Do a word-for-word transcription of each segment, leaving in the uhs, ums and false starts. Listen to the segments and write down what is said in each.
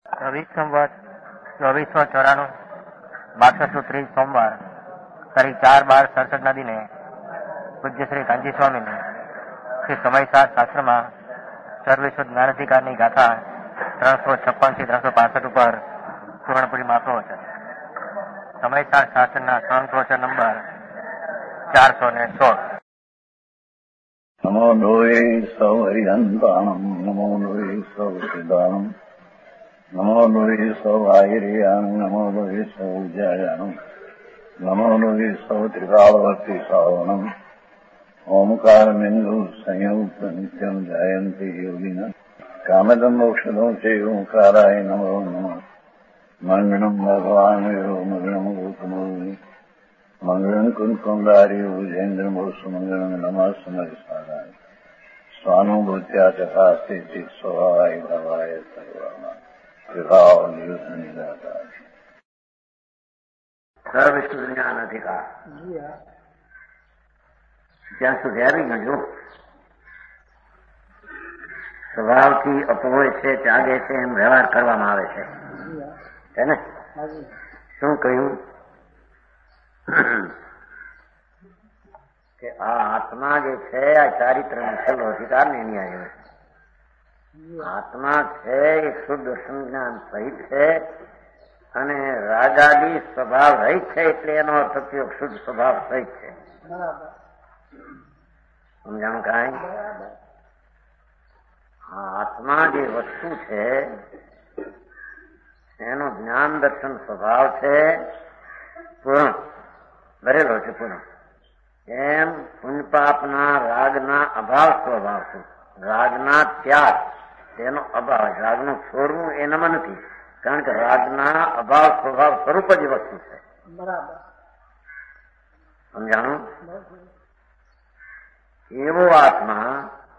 ચોવીસ સંવત ચોવીસો ચોરાણું બારસો ત્રીસ સોમવાર તારીખ ચાર બાર સડસઠ ના દિને પૂજ્ય શ્રી કાંજી સ્વામીને શ્રી સમયસાર શાસ્ત્રમાં સર્વેશ્વર જ્ઞાનાધિકારની ગાથા ત્રણસો છપ્પન થી ત્રણસો પાસઠ ઉપર પૂર્ણપુરીમાં આપવો છે. સમયસાર શાસ્ત્રના સંકોચન નંબર ચારસો ને સોળ. નમો લોહે સૌ હરિહંતાણમ નમો લોહે સૌ સિદ્ધાણમ નમો લોહે સૌ આયર્યાણ નમો લોહે સૌ જયાણમ નમો લોહે સૌ ત્રિકાળવર્તી સાવણમ ઓમકાર બિંદુ સંયુક્ત નિત્યમ જયંતિ યોગિન કામદમ મોક્ષદો છે ઓંકારાય નમો નમઃ. મંગળમ ભગવાન મંગળમ ગોતમોહિ મંગળમ કુંકુંડારી ભુજેન્દ્રમો સુમંગળમ નમઃ સમયસારાય સ્વાનુભૂત્યા ચકાસ્તે સ્વભાવાય ભવાય સર્વમાં વિભાવ નિયુદ્ધ નિરાકાર સર્વવિશ્વ જ્ઞાન અધિકાર જ્યાં સુધી આવી ગયો સ્વભાવથી અપહોય છે, ત્યાગે છે, એમ વ્યવહાર કરવામાં આવે છે. છે ને? શું કહ્યું કે આ આત્મા જે છે આ ચારિત્ર છેલ્લો અધિકાર ને એની આવ્યો છે. આત્મા છે એ શુદ્ધ સંજ્ઞાન સહિત છે અને રાગાદી સ્વભાવ રહિત છે, એટલે એનો અર્થ થયો શુદ્ધ સ્વભાવ સહિત છે. સમજાણું કાંઈ? આ આત્મા જે વસ્તુ છે એનો જ્ઞાન દર્શન સ્વભાવ છે પૂર્ણ ભરેલો છે. પૂર્ણ એમ પુણ્યપાપના રાગના અભાવ સ્વભાવ છે. રાગના ત્યાગ તેનો અભાવ. રાગનું છોડવું એનામાં નથી, કારણ કે રાગના અભાવ સ્વભાવ સ્વરૂપ જ વસ્તુ છે. બરાબર સમજાણું? એવો આત્મા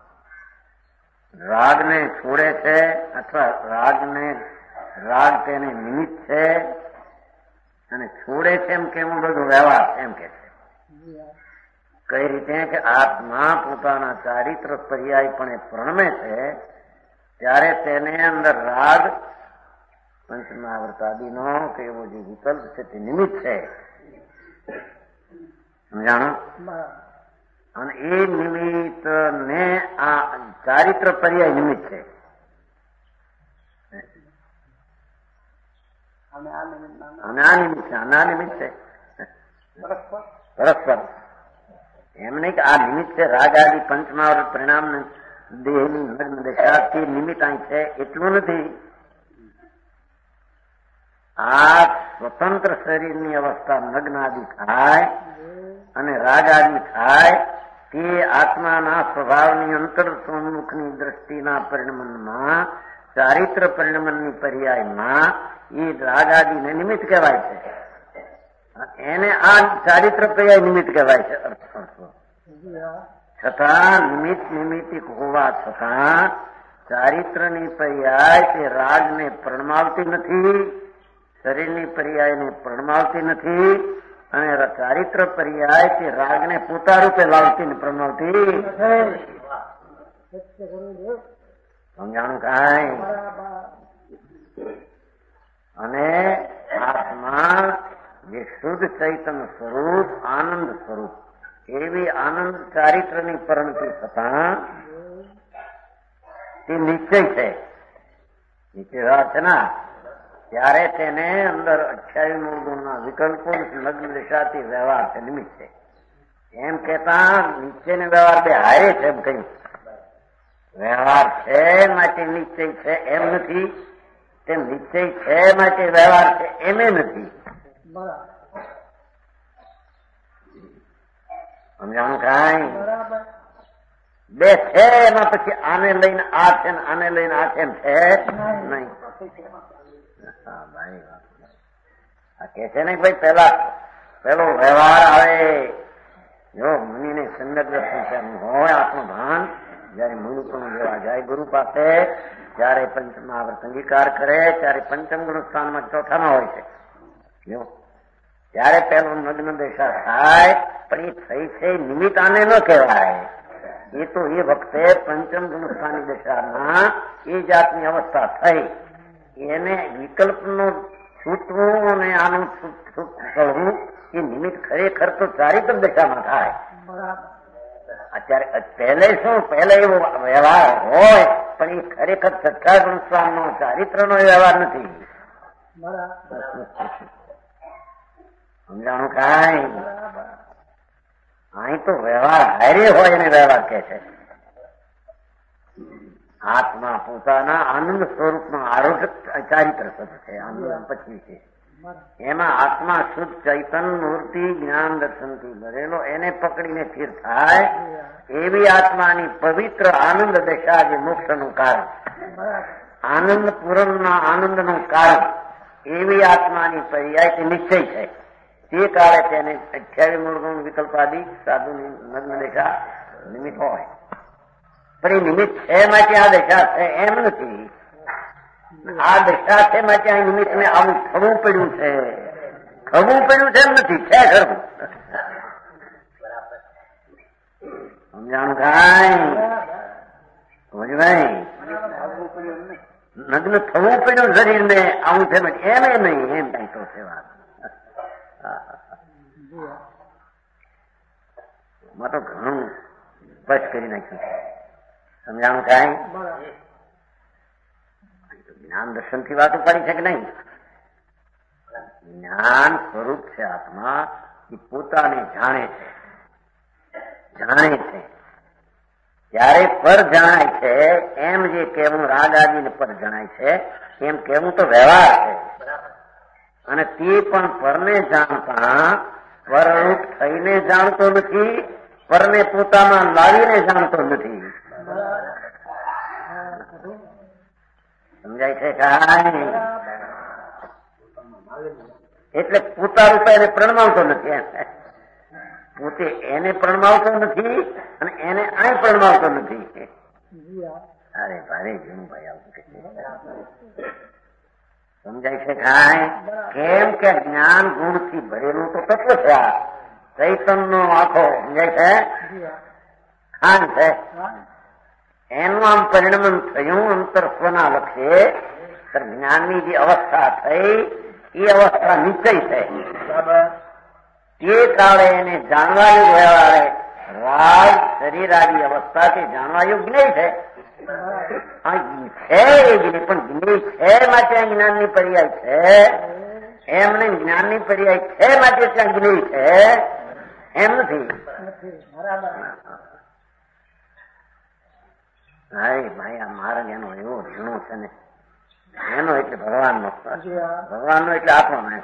રાગને છોડે છે અથવા રાગને રાગ તેને નિમિત્ત છે અને છોડે છે એમ કેવું બધું વ્યવહાર એમ કે છે. કઈ રીતે કે આત્મા પોતાના ચારિત્ર પર્યાયપણે પ્રણમે છે ત્યારે તેને અંદર રાગ પંચમાવર્તાદિનો કે એવો જે વિકલ્પ છે તે નિમિત્ત છે. સમજાણું? અને એ નિમિત્ત ને આ ચારિત્ર પર્યાય નિમિત્ત છે. અને આ નિમિત્ત છે અને આ નિમિત્ત છે પરસ્પર. એમ નહીં કે આ નિમિત્ત છે રાગ આદિ પંચમાવૃત પરિણામ દેહની નગ્ન દશાથી નિમિત્ત અહીં છે એટલું નથી. આ સ્વતંત્ર શરીરની અવસ્થા નગ્ન આદિ થાય અને રાગ આદિ થાય તે આત્માના સ્વભાવની અંતર સોમુખની દ્રષ્ટિના પરિણમનમાં ચારિત્ર પરિણમનની પર્યાયમાં એ રાગાદિને નિમિત્ત કહેવાય છે. એને આ ચારિત્ર પર્યાય નિમિત્ત કહેવાય છે. છતાં નિમિત્ત નિમિત્તિક હોવા છતાં ચારિત્રની પર્યાય તે રાગને પ્રણમાવતી નથી, શરીરની પર્યાયને પ્રણમાવતી નથી અને ચારિત્ર પર્યાય તે રાગને પોતા રૂપે લાવતી ને પ્રણમાવતી. સમજાણું કાંઈ? અને આત્મા જે શુદ્ધ ચૈતન્ય સ્વરૂપ આનંદ સ્વરૂપ એવી આનંદ ચારિત્રની પરણતી થતા તે નિશ્ચય છે. નિશ્ચય છે ને ત્યારે તેને અંદર અઠ્યાવીસ ગુણના વિકલ્પો લગ્ન દિશાથી વ્યવહાર છે, નિમિત્ત છે. એમ કેતા નિશ્ચય ને વ્યવહાર બે હારે છે એમ કહ્યું. વ્યવહાર છે માટે નિશ્ચય છે એમ નથી, તેમ નિશ્ચય છે માટે વ્યવહાર છે એમ નથી. સમજાણું કાંઈ? બે છે એમાં પછી આને લઈને આ છે ને આને લઈને આ છે એમ છે નહીં. આ કે છે ને ભાઈ પેલા પેલો વ્યવહાર આવે. જો મુનિને સંગત દર્શન હોય આપણું ભાન જયારે મુનિ પણ લેવા જાય ગુરુ પાસે ત્યારે પંચમાવર્ત અંગીકાર કરે ત્યારે પંચમ ગુણ સ્થાનમાં ચોથામાં હોય છે. જો ત્યારે પેલો નગ્ન દશા થાય પણ એ થઈ છે નિમિત્ત આને ન કહેવાય. એ તો એ વખતે પંચમ ગુણ સ્થાની દશામાં એ જાતની અવસ્થા થઈ એને વિકલ્પનું છૂટવું અને આનું છૂટવું એ નિમિત્ત ખરેખર તો ચારિત્ર દશામાં થાય. અત્યારે પહેલે શું પહેલે એવો વ્યવહાર હોય પણ એ ખરેખર સત્તાગુણ સ્વામનો ચારિત્રનો વ્યવહાર નથી. સમજાણું કાંઈ? અહીં તો વ્યવહાર હારે હોય એને વ્યવહાર કે છે. આત્મા પોતાના આનંદ સ્વરૂપમાં આરોઢ ચારિત્ર શબ્દ છે. આનંદ પછી છે એમાં આત્મા શુદ્ધ ચૈતન મૂર્તિ જ્ઞાન દર્શનથી ભરેલો એને પકડીને સ્થિર થાય એવી આત્માની પવિત્ર આનંદ દશા જે મોક્ષનું કારણ, આનંદ પૂરણના આનંદનું કારણ એવી આત્માની પર્યાય નિશ્ચય છે. તે કાળે તેને અઠ્યાવીસ મૂળગુણ વિકલ્પાદી સાધુની નગ્ન દશા નિમિત્ત હોય. પણ એ નિમિત્ત છે માટે આ દશા છે એમ નથી. આ દશા છે માટે આ નિમિત્તને આવું થવું પડ્યું છે. થવું પડ્યું છે એમ નથી, છે ખરું. સમજાણું કાંઈ? સમજવાય? નગ્ન થવું પડ્યું શરીરને આવું છે એમ એ નહીં, એમ કઈ તો છે વાત. માં તો ઘણું સ્પષ્ટ કરી નાખ્યું છે. સમજાણું કાંઈ? જ્ઞાન દર્શન થી વાત ઉપાડી છે કે નહીં? જ્ઞાન સ્વરૂપ છે આત્મા એ પોતાને જાણે છે, જાણે છે. ત્યારે પર જણાય છે એમ જે કહેવું રાગ આદિને પર જણાય છે એમ કહેવું તો વ્યવહાર છે. અને તે પણ પરને જાણતા પરરૂપ થઈને જાણતો નથી, પરને પોતામાં લાવીને જાણતો નથી. સમજાય છે કાંઈ? એટલે પોતા રૂપે એને પ્રણમાવતો નથી. એમ પોતે એને પ્રણમાવતો નથી અને એને આ પ્રણમાવતો નથી. અરે ભારે ઘણું ભાઈ આવું કે સમજાય છે કાંઈ? કેમ કે જ્ઞાન ગુણ થી ભરેલું તો તત્વ છે. આ ચૈતન નો આખો સમજાય છે ખાન છે. એનું આમ પરિણમન થયું અંતર સ્વના લક્ષ્ય. જ્ઞાનની જે અવસ્થા થઈ એ અવસ્થા નિશ્ચય છે. તે કાળે એને જાણવાયું વ્યવહારે રાગ શરીર આદિ અવસ્થાથી જાણવાયું જ્ઞેય છે. છે એ જ્ઞેય પણ જ્ઞેય છે માટે જ્ઞાનની પર્યાય છે એમને જ્ઞાનની પર્યાય છે માટે ત્યાં જ્ઞેય છે એમ નથી. હા ભાઈ આ માર્ગ એનો એવો ઝીણો છે ને, એનો એટલે ભગવાનનો, ભગવાનનો એટલે આપણો ને.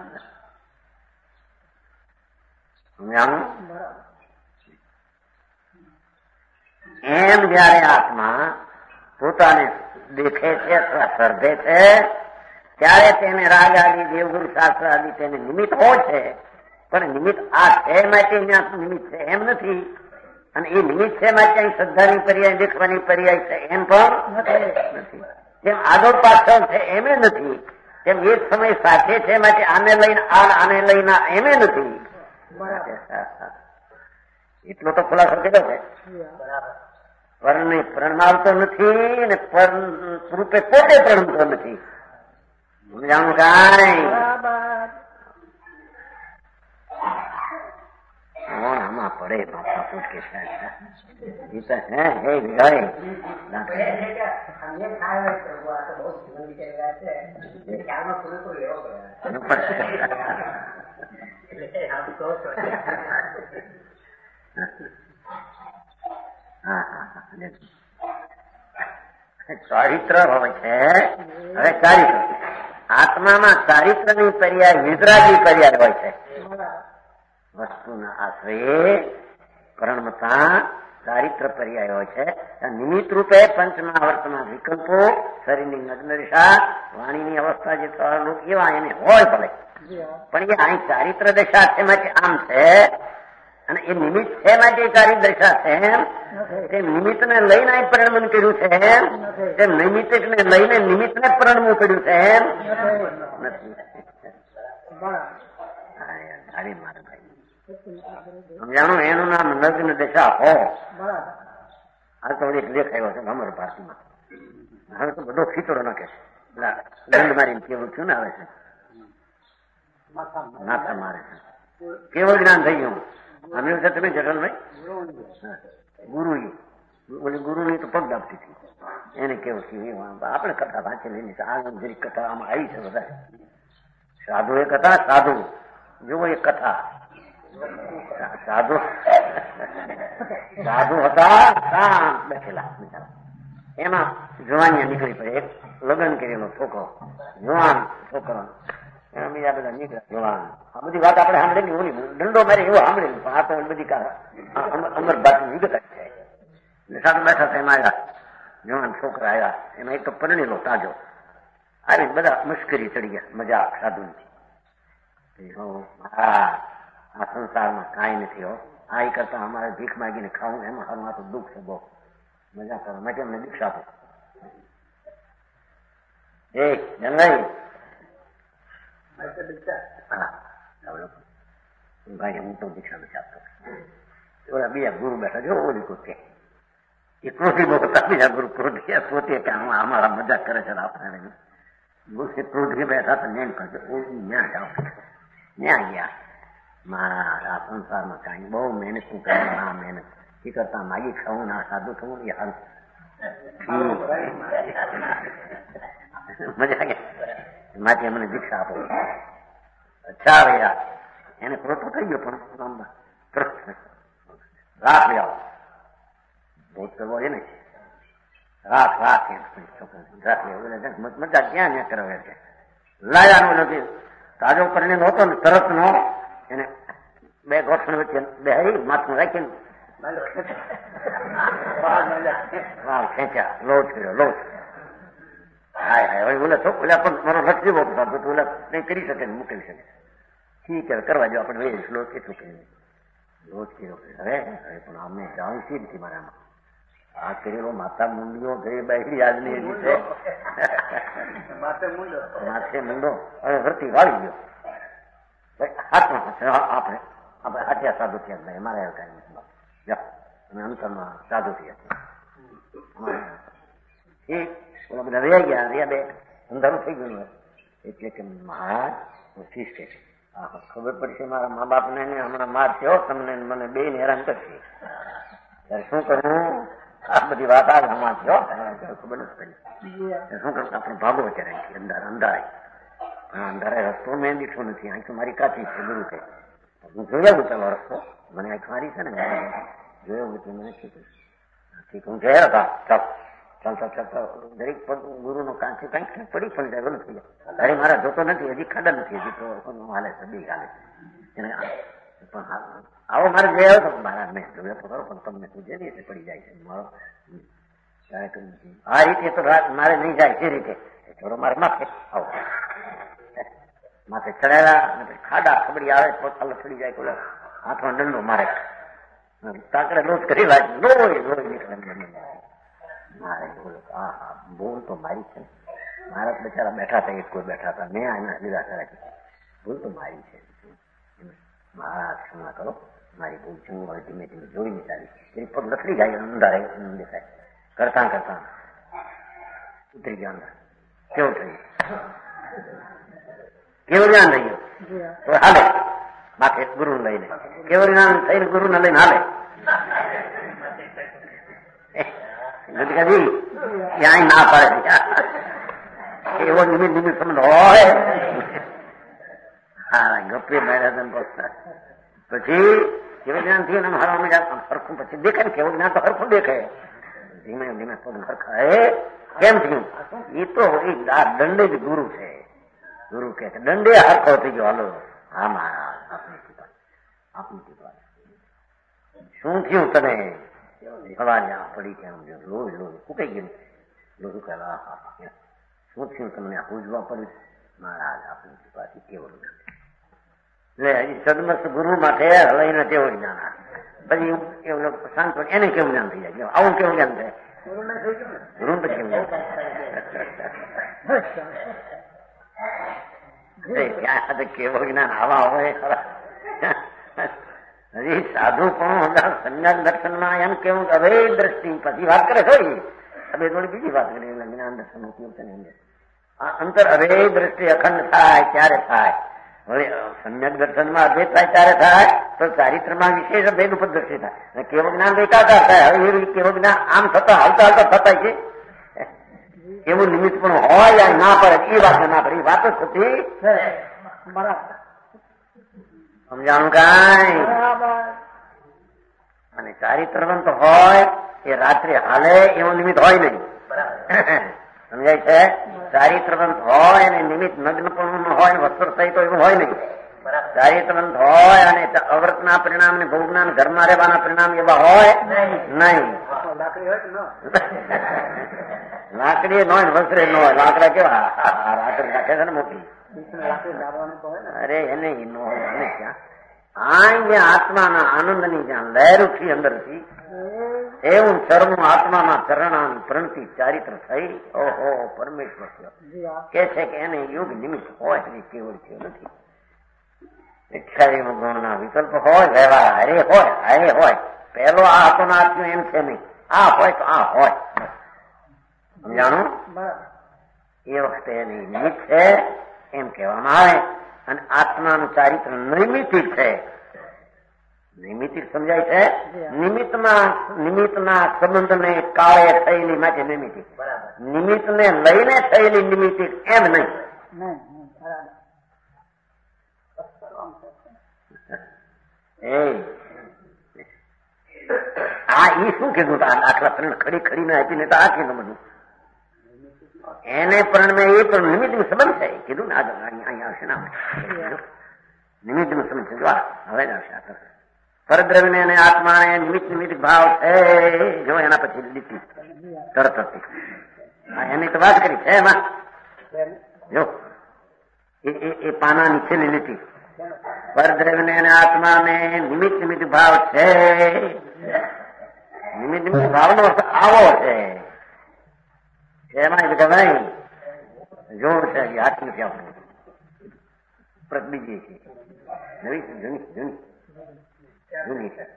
એમ જયારે આત્મા પોતાને દેખે છે અથવા સર્જે છે ત્યારે તેને રાગ આદિ દેવગુરુ શાસ્ત્ર આદિ તેને નિમિત્ત હોય છે. પણ નિમિત્ત આ છે માટે ત્યાં નિમિત્ત છે એમ નથી. અને એ નિમિત્ત છે માટે અહીં શ્રદ્ધાની પર્યાય દેખવાની પર્યાય છે એમ પણ નથી. જેમ આગળ પાછળ છે એમે નથી. તેમ એક સમય સાથે છે માટે આને લઈને આ આને લઈને એમે નથી. એટલો તો ખુલાસો કર્યો છે. પરને પ્રણમાવતો નથી અને પર રૂપે પોતે પ્રણમતો નથી. સમજાણું કાંઈ? કોણ આમાં પડે બાપા પૂછકે છે હે હે વિહાય ચારિત્ર હોય છે. હવે ચારિત્ર આત્મામાં ચારિત્રની પર્યાય વિતરાગી પર્યાય હોય છે. વસ્તુના આશ્રયે પરણમતા ચારિત્ર પર્યાય હોય છે. નિમિત્ત રૂપે પંચમહાવર્તના વિકલ્પો શરીરની નગ્ન દશા વાણીની અવસ્થા જે સ્વરૂપ એવા એને હોય ભલે, પણ એ અહીં ચારિત્ર દશા છે માટે આમ છે અને એ નિમિત્ત છે માટે ચારિત્ર દશા છે. તે નિમિત્તને લઈને અહીં પરિણમન કર્યું છે તે નિમિત્તને લઈને નિમિત્તને પરિણમવું કર્યું છે એમ નથી. સમજાણું? એનું નામ નગ્ન દશા હો. આ તો એક લેખ આવ્યો છે અમર ભારતીમાં. હવે તો બધો ખીચડો નાખે છે. દંડ મારીને કેવું થયું ને આવે છે, માથા મારે છે, કેવું જ્ઞાન થઈ ગયું. સાંભળ્યું છે તમે જગલભાઈ? ગુરુ બોલે ગુરુની તો પગ દાબતી હતી, એને કેવું થયું. આપણે કથા વાંચેલી આ જરી કથા આમાં આવી છે બધા. સાધુ એ કથા, સાધુ જુઓ એક કથા. સાધુ સાધુ હતા શાંત બેઠેલા, એમાં જુવાનિયા નીકળી પડે. એક લગ્ન કરેલો છોકરો, જુવાન છોકરો, એના બીજા બધા નીકળ્યા જુવાન. આ બધી વાત આપણે સાંભળેલી ઓલી દંડો મારે એવું સાંભળેલું, પણ આ તો બધી અમર બાકી વિગત છે. સાધુ બેઠા હતા, એમાં આવ્યા જવાન છોકરા આવ્યા, એમાં એક તો પરણેલો તાજો આવી, બધા મુશ્કેલી ચડી ગયા, મજાક સાધુની. હા આ સંસારમાં કાંઈ નથી હો, આ એ કરતા અમારે ભીખ માગીને ખાવું એમાં હાલમાં તો દુઃખ છે બહુ. મજા કરો માટે અમને દીક્ષા આપો. એ જનભાઈ ભાઈ હું તો દીક્ષા નથી આપતો. ઓલા બીજા ગુરુ બેઠા જો ઓલી કુતે એ ક્રોધી બહુ હતા, બીજા ગુરુ ક્રોધી પોતે કે અમારા મજાક કરે છે આપણે. ક્રોધી બેઠા તો નેન કરજો ન્યા જાઓ, ન્યા ગયા. મારા સંસારમાં કાંઈ બહુ મહેનત હું કરું, ના મહેનત એ કરતા માગી ખાવું ના સાદું થવું એ હાલ મજા ગયા. માટે મને દીક્ષા આપો. અચ્છા ભૈયા એને ક્રોધો થઈ ગયો, પણ રાખ લે આવો બહુ કરવો છે ને, રાખ રાખ રાખ લે મજા ક્યાં ત્યાં કરાવે છે. લાયાનો નથી તાજો કરીને નહોતો ને તરત નો એને બે ગોઠણ વચ્ચે બે માથું રાખીને ખેંચ્યા, લોટ કર્યો લોટ. હાય હાય હવે બોલે તો ઓલા પણ મારો લક્ષ જેવો થતો તો ઓલા નહીં કરી શકે ને મૂકી શકે. ઠીક હવે કરવા જો આપણે વેરીશ લોટ કેટલું કરીને લોટ કર્યો. હવે હવે પણ અમે જાઉં સી નથી મારામાં આ કરેલો માથા મુંડીઓ ગઈ બાયડી આજની રીતે માથે મુંડો હવે વરતી વાળી ગયો. હાથમાં આપણે આપણે હાથિયા સાધુ થયા ભાઈ અમારે એવું કાંઈ નથી. અમે અંતરમાં સાધુ થયા ઠીક. ઓલા બધા રહ્યા ગયા, રહ્યા બે અંધારું થઈ ગયું. એટલે કે મહારાજ શીશ કે ખબર પડશે મારા મા બાપ ને હમણાં માર થયો તમને મને બે ને હેરાન કરશે. ત્યારે શું કરવું? આ બધી વાત આ હમણાં થયો ખબર નથી પડી. શું કરું? આપણે ભાગો અત્યારે અંદર અંધારે અંધારે રસ્તો મેં દીઠો નથી. આંખ મારી કાચી છે ગુરુ કે હું જોયા ચાલો રસ્તો મને આંખ મારી છે ને જોયો મને ઠીક હું ગયા હતા. ચાલ ચાલતા ચાલતા દરેક પગ ગુરુ નો કાંચે કઈક પડી પણ જાય ગલું થઈ જાય. અરે મારા જોતો નથી, હજી ખાડા નથી, હજી તો હાલે છે બે હાલે એને પણ આવો મારે જોયો હતો મારા મેં જોયો તો ખરો પણ તમને પૂછે ને એટલે પડી જાય છે મારો. આ રીતે તો મારે નહીં જાય તે રીતે થોડો મારે માથે આવો માથે ચડાયેલા ખાડા ખબડી આવે પગ પડી જાય કોઈ હાથમાં દંડો મારે તાકડે લોટ કરી લાગે લોહી લોહી નીકળે મારે બોલો હા હા ભૂલ તો મારી છે. મારા બચારા બેઠા હતા એક કોઈ બેઠા હતા મેં આના લીધા કરાવી ભૂલ તો મારી છે. મારા ક્ષમા કરો મારી ભૂલ શું હોય ધીમે ધીમે જોઈને ચાલી એની પગ લથડી જાય અંધારે દેખાય કરતા કરતા ઉતરી ગયા અંદર. કેવું થયું? કેવું જ્ઞાન થઈ ગયું? તો હાલે માથે ગુરુ લઈને કેવું જ્ઞાન થઈને ગુરુ ને લઈને હાલે. ગદગદી ક્યાંય ના પાડે એવો નિમિત્ત નિમિત્ત સમજ હોય. હા ગપે મેળા પહોંચતા પછી કેવું જ્ઞાન થયું ને હરવા મજા હરખું પછી દેખાય ને કેવું જ્ઞાન તો હરખું દેખાય. ધીમે ધીમે પગ હરખાય કેમ થયું? એ તો આ દંડે જ ગુરુ છે. ગુરુ કે દંડે હરખો થઈ ગયો. હાલો હા મારા આપની કૃપા આપની કૃપા. શું થયું તને? સવારે પડી કેમ લોહી લોહી ફૂકાઈ ગયું લોહી કહેલા શું થયું તમને પૂજવા પડ્યું? મહારાજ આપની કૃપાથી કેવું જ્ઞાન લે હજી સદમસ્ત ગુરુ માટે લઈને તેવું જ્ઞાન પછી એવું શાંત એને કેવું જ્ઞાન થઈ જાય આવું કેવું જ્ઞાન થાય ગુરુ તો કેવું કેવું જ્ઞાન આવા હોય ખરા. હજી સાધુ પણ સંજ્ઞાન દર્શનમાં એમ કેવું હવે દ્રષ્ટિ પછી વાત કરે હોય હવે થોડી બીજી વાત કરી જ્ઞાન દર્શન કેવું છે ને આ અંતર અભેદ દ્રષ્ટિ અખંડ થાય ત્યારે થાય. હવે સમ્યક દર્શનમાં અભેદ થાય ત્યારે થાય તો ચારિત્રમાં વિશેષ અભેદ ઉપર દ્રષ્ટિ થાય. કેવું જ્ઞાન એકાકાર થાય. હવે એ કેવું જ્ઞાન આમ થતા હાલતા હાલતા થતા છે એવું નિમિત્ત પણ હોય યા ના પડે એ વાત ના પડે. એ વાત જ થતી સમજાણું કાંઈ. અને ચારિત્રવંત હોય એ રાત્રે હાલે એવું નિમિત્ત હોય નહીં. સમજાય છે? ચારિત્રવંત હોય અને નિમિત્ત નગ્ન પણ હોય વસ્ત્ર સહિત એવું હોય નહીં. ચારિત્રવંત હોય અને અવ્રતના પરિણામ ને ભોગના ઘરમાં રહેવાના પરિણામ એવા હોય નહીં. લાકડી ન હોય વસ્ત્રે ન હોય. લાકડા કેવા લાકડી રાખે છે ને મોટી. અરે એને ન હોય એને ક્યાં આ જ્યાં આત્માના આનંદની જ્યાં લહેર ઉઠી અંદરથી એવું સર્વનું આત્મામાં ચરણાની પ્રણતિ ચારિત્ર થઈ. ઓહો પરમેશ્વર કે છે કે એને યોગ નિમિત્ત હોય એ કેવળ છે નથી. અઠ્યાવીસ ગુણના વિકલ્પ હોય વ્યવહાર હરે હોય હરે હોય. પહેલો આ હતો આત્મા એમ છે નહીં. આ હોય તો આ હોય. સમજાણું? એ વખતે એની નિમિત્ત છે એમ કહેવામાં આવે. અને આત્માનું ચારિત્ર નૈમિતિક છે. નૈમિતિક સમજાય છે? નિમિત્તમાં નિમિત્તના સંબંધને કાળે થયેલી માટે નૈમિતિક. નિમિત્તને લઈને થયેલી નિમિત્તિક એમ નહીં. એ આ ઈ શું કીધું? આ દાખલા ત્રણ ખડી ખડીને આપીને તો આ કીધું બધું. એને પણ એ પણ નિમિત્ત નું સંબંધ છે કીધું ને. આગળ અહીંયા આવશે ને નિમિત્ત નું સંબંધ છે. હવે જ આવશે પરદ્રવ્યને અને આત્માને નિમિત્ત નિમિત્ત ભાવ છે. જો એના પછી લીટી તરત હતી એની તો વાત કરી છે એમાં. જો એ પાના નીચેની લીટી પરદ્રવ્યને અને આત્માને નિમિત્ત નિમિત્ત ભાવ છે. નિમિત્ત નિમિત્ત ભાવનો અર્થ આવો છે. એમાં બધા નહીં જોર છે હાથ નથી આપણું. બીજી છે નવી જૂની જૂની જૂની છે.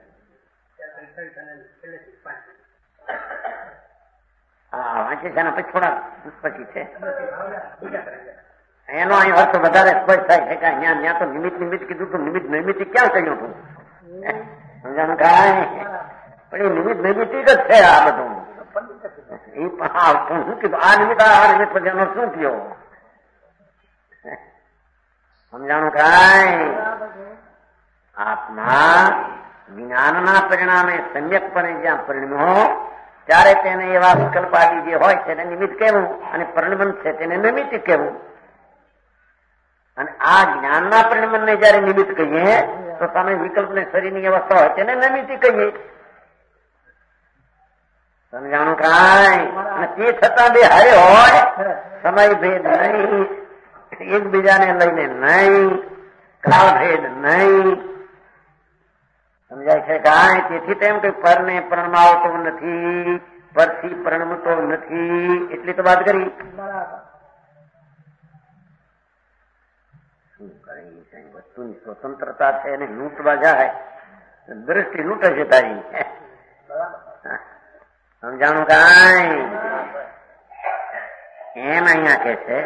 હા વાંચે છે એના પછી થોડા પછી છે એનો અહીં અર્થ વધારે સ્પષ્ટ થાય છે કે અહીંયા ત્યાં તો નિમિત્ત નિમિત્ત કીધું તું. નિમિત્ત નૈમિતિક ક્યાં કહ્યું તું? સમજાનું કાંઈ પણ એ નિમિત્ત નૈમિતિક જ છે આ બધું. એ શું કીધું? આ નિમિત્ત આ નિમિત્ત પછી એનો શું થયો? સમજાણું કાંઈ? આત્મા જ્ઞાનના પરિણામે સમ્યકપણે જ્યાં પરિણમ્યો ત્યારે તેને એવા વિકલ્પ આદિ જે હોય તેને નિમિત્ત કહેવું અને પરિણમન છે તેને નૈમિતિક કહેવું. અને આ જ્ઞાનના પરિણમનને જયારે નિમિત્ત કહીએ તો સામે વિકલ્પને શરીરની અવસ્થા હોય તેને નૈમિતિક કહીએ. સમજાણું કાંઈ? અને તે છતાં બે હારે હોય સમય ભેદ નહીં, એકબીજાને લઈને નહીં, કાળ ભેદ નહીં. સમજાય છે કાંઈ? તેથી તેમ કે પરને પ્રણમાવતો નથી, પરથી પ્રણમતો નથી એટલી તો વાત કરી. શું કરી વસ્તુની સ્વતંત્રતા છે એને લૂંટવા જાય દ્રષ્ટિ લૂંટે છે તારી. સમજાણું કાંઈ? એમ અહીંયા કે છે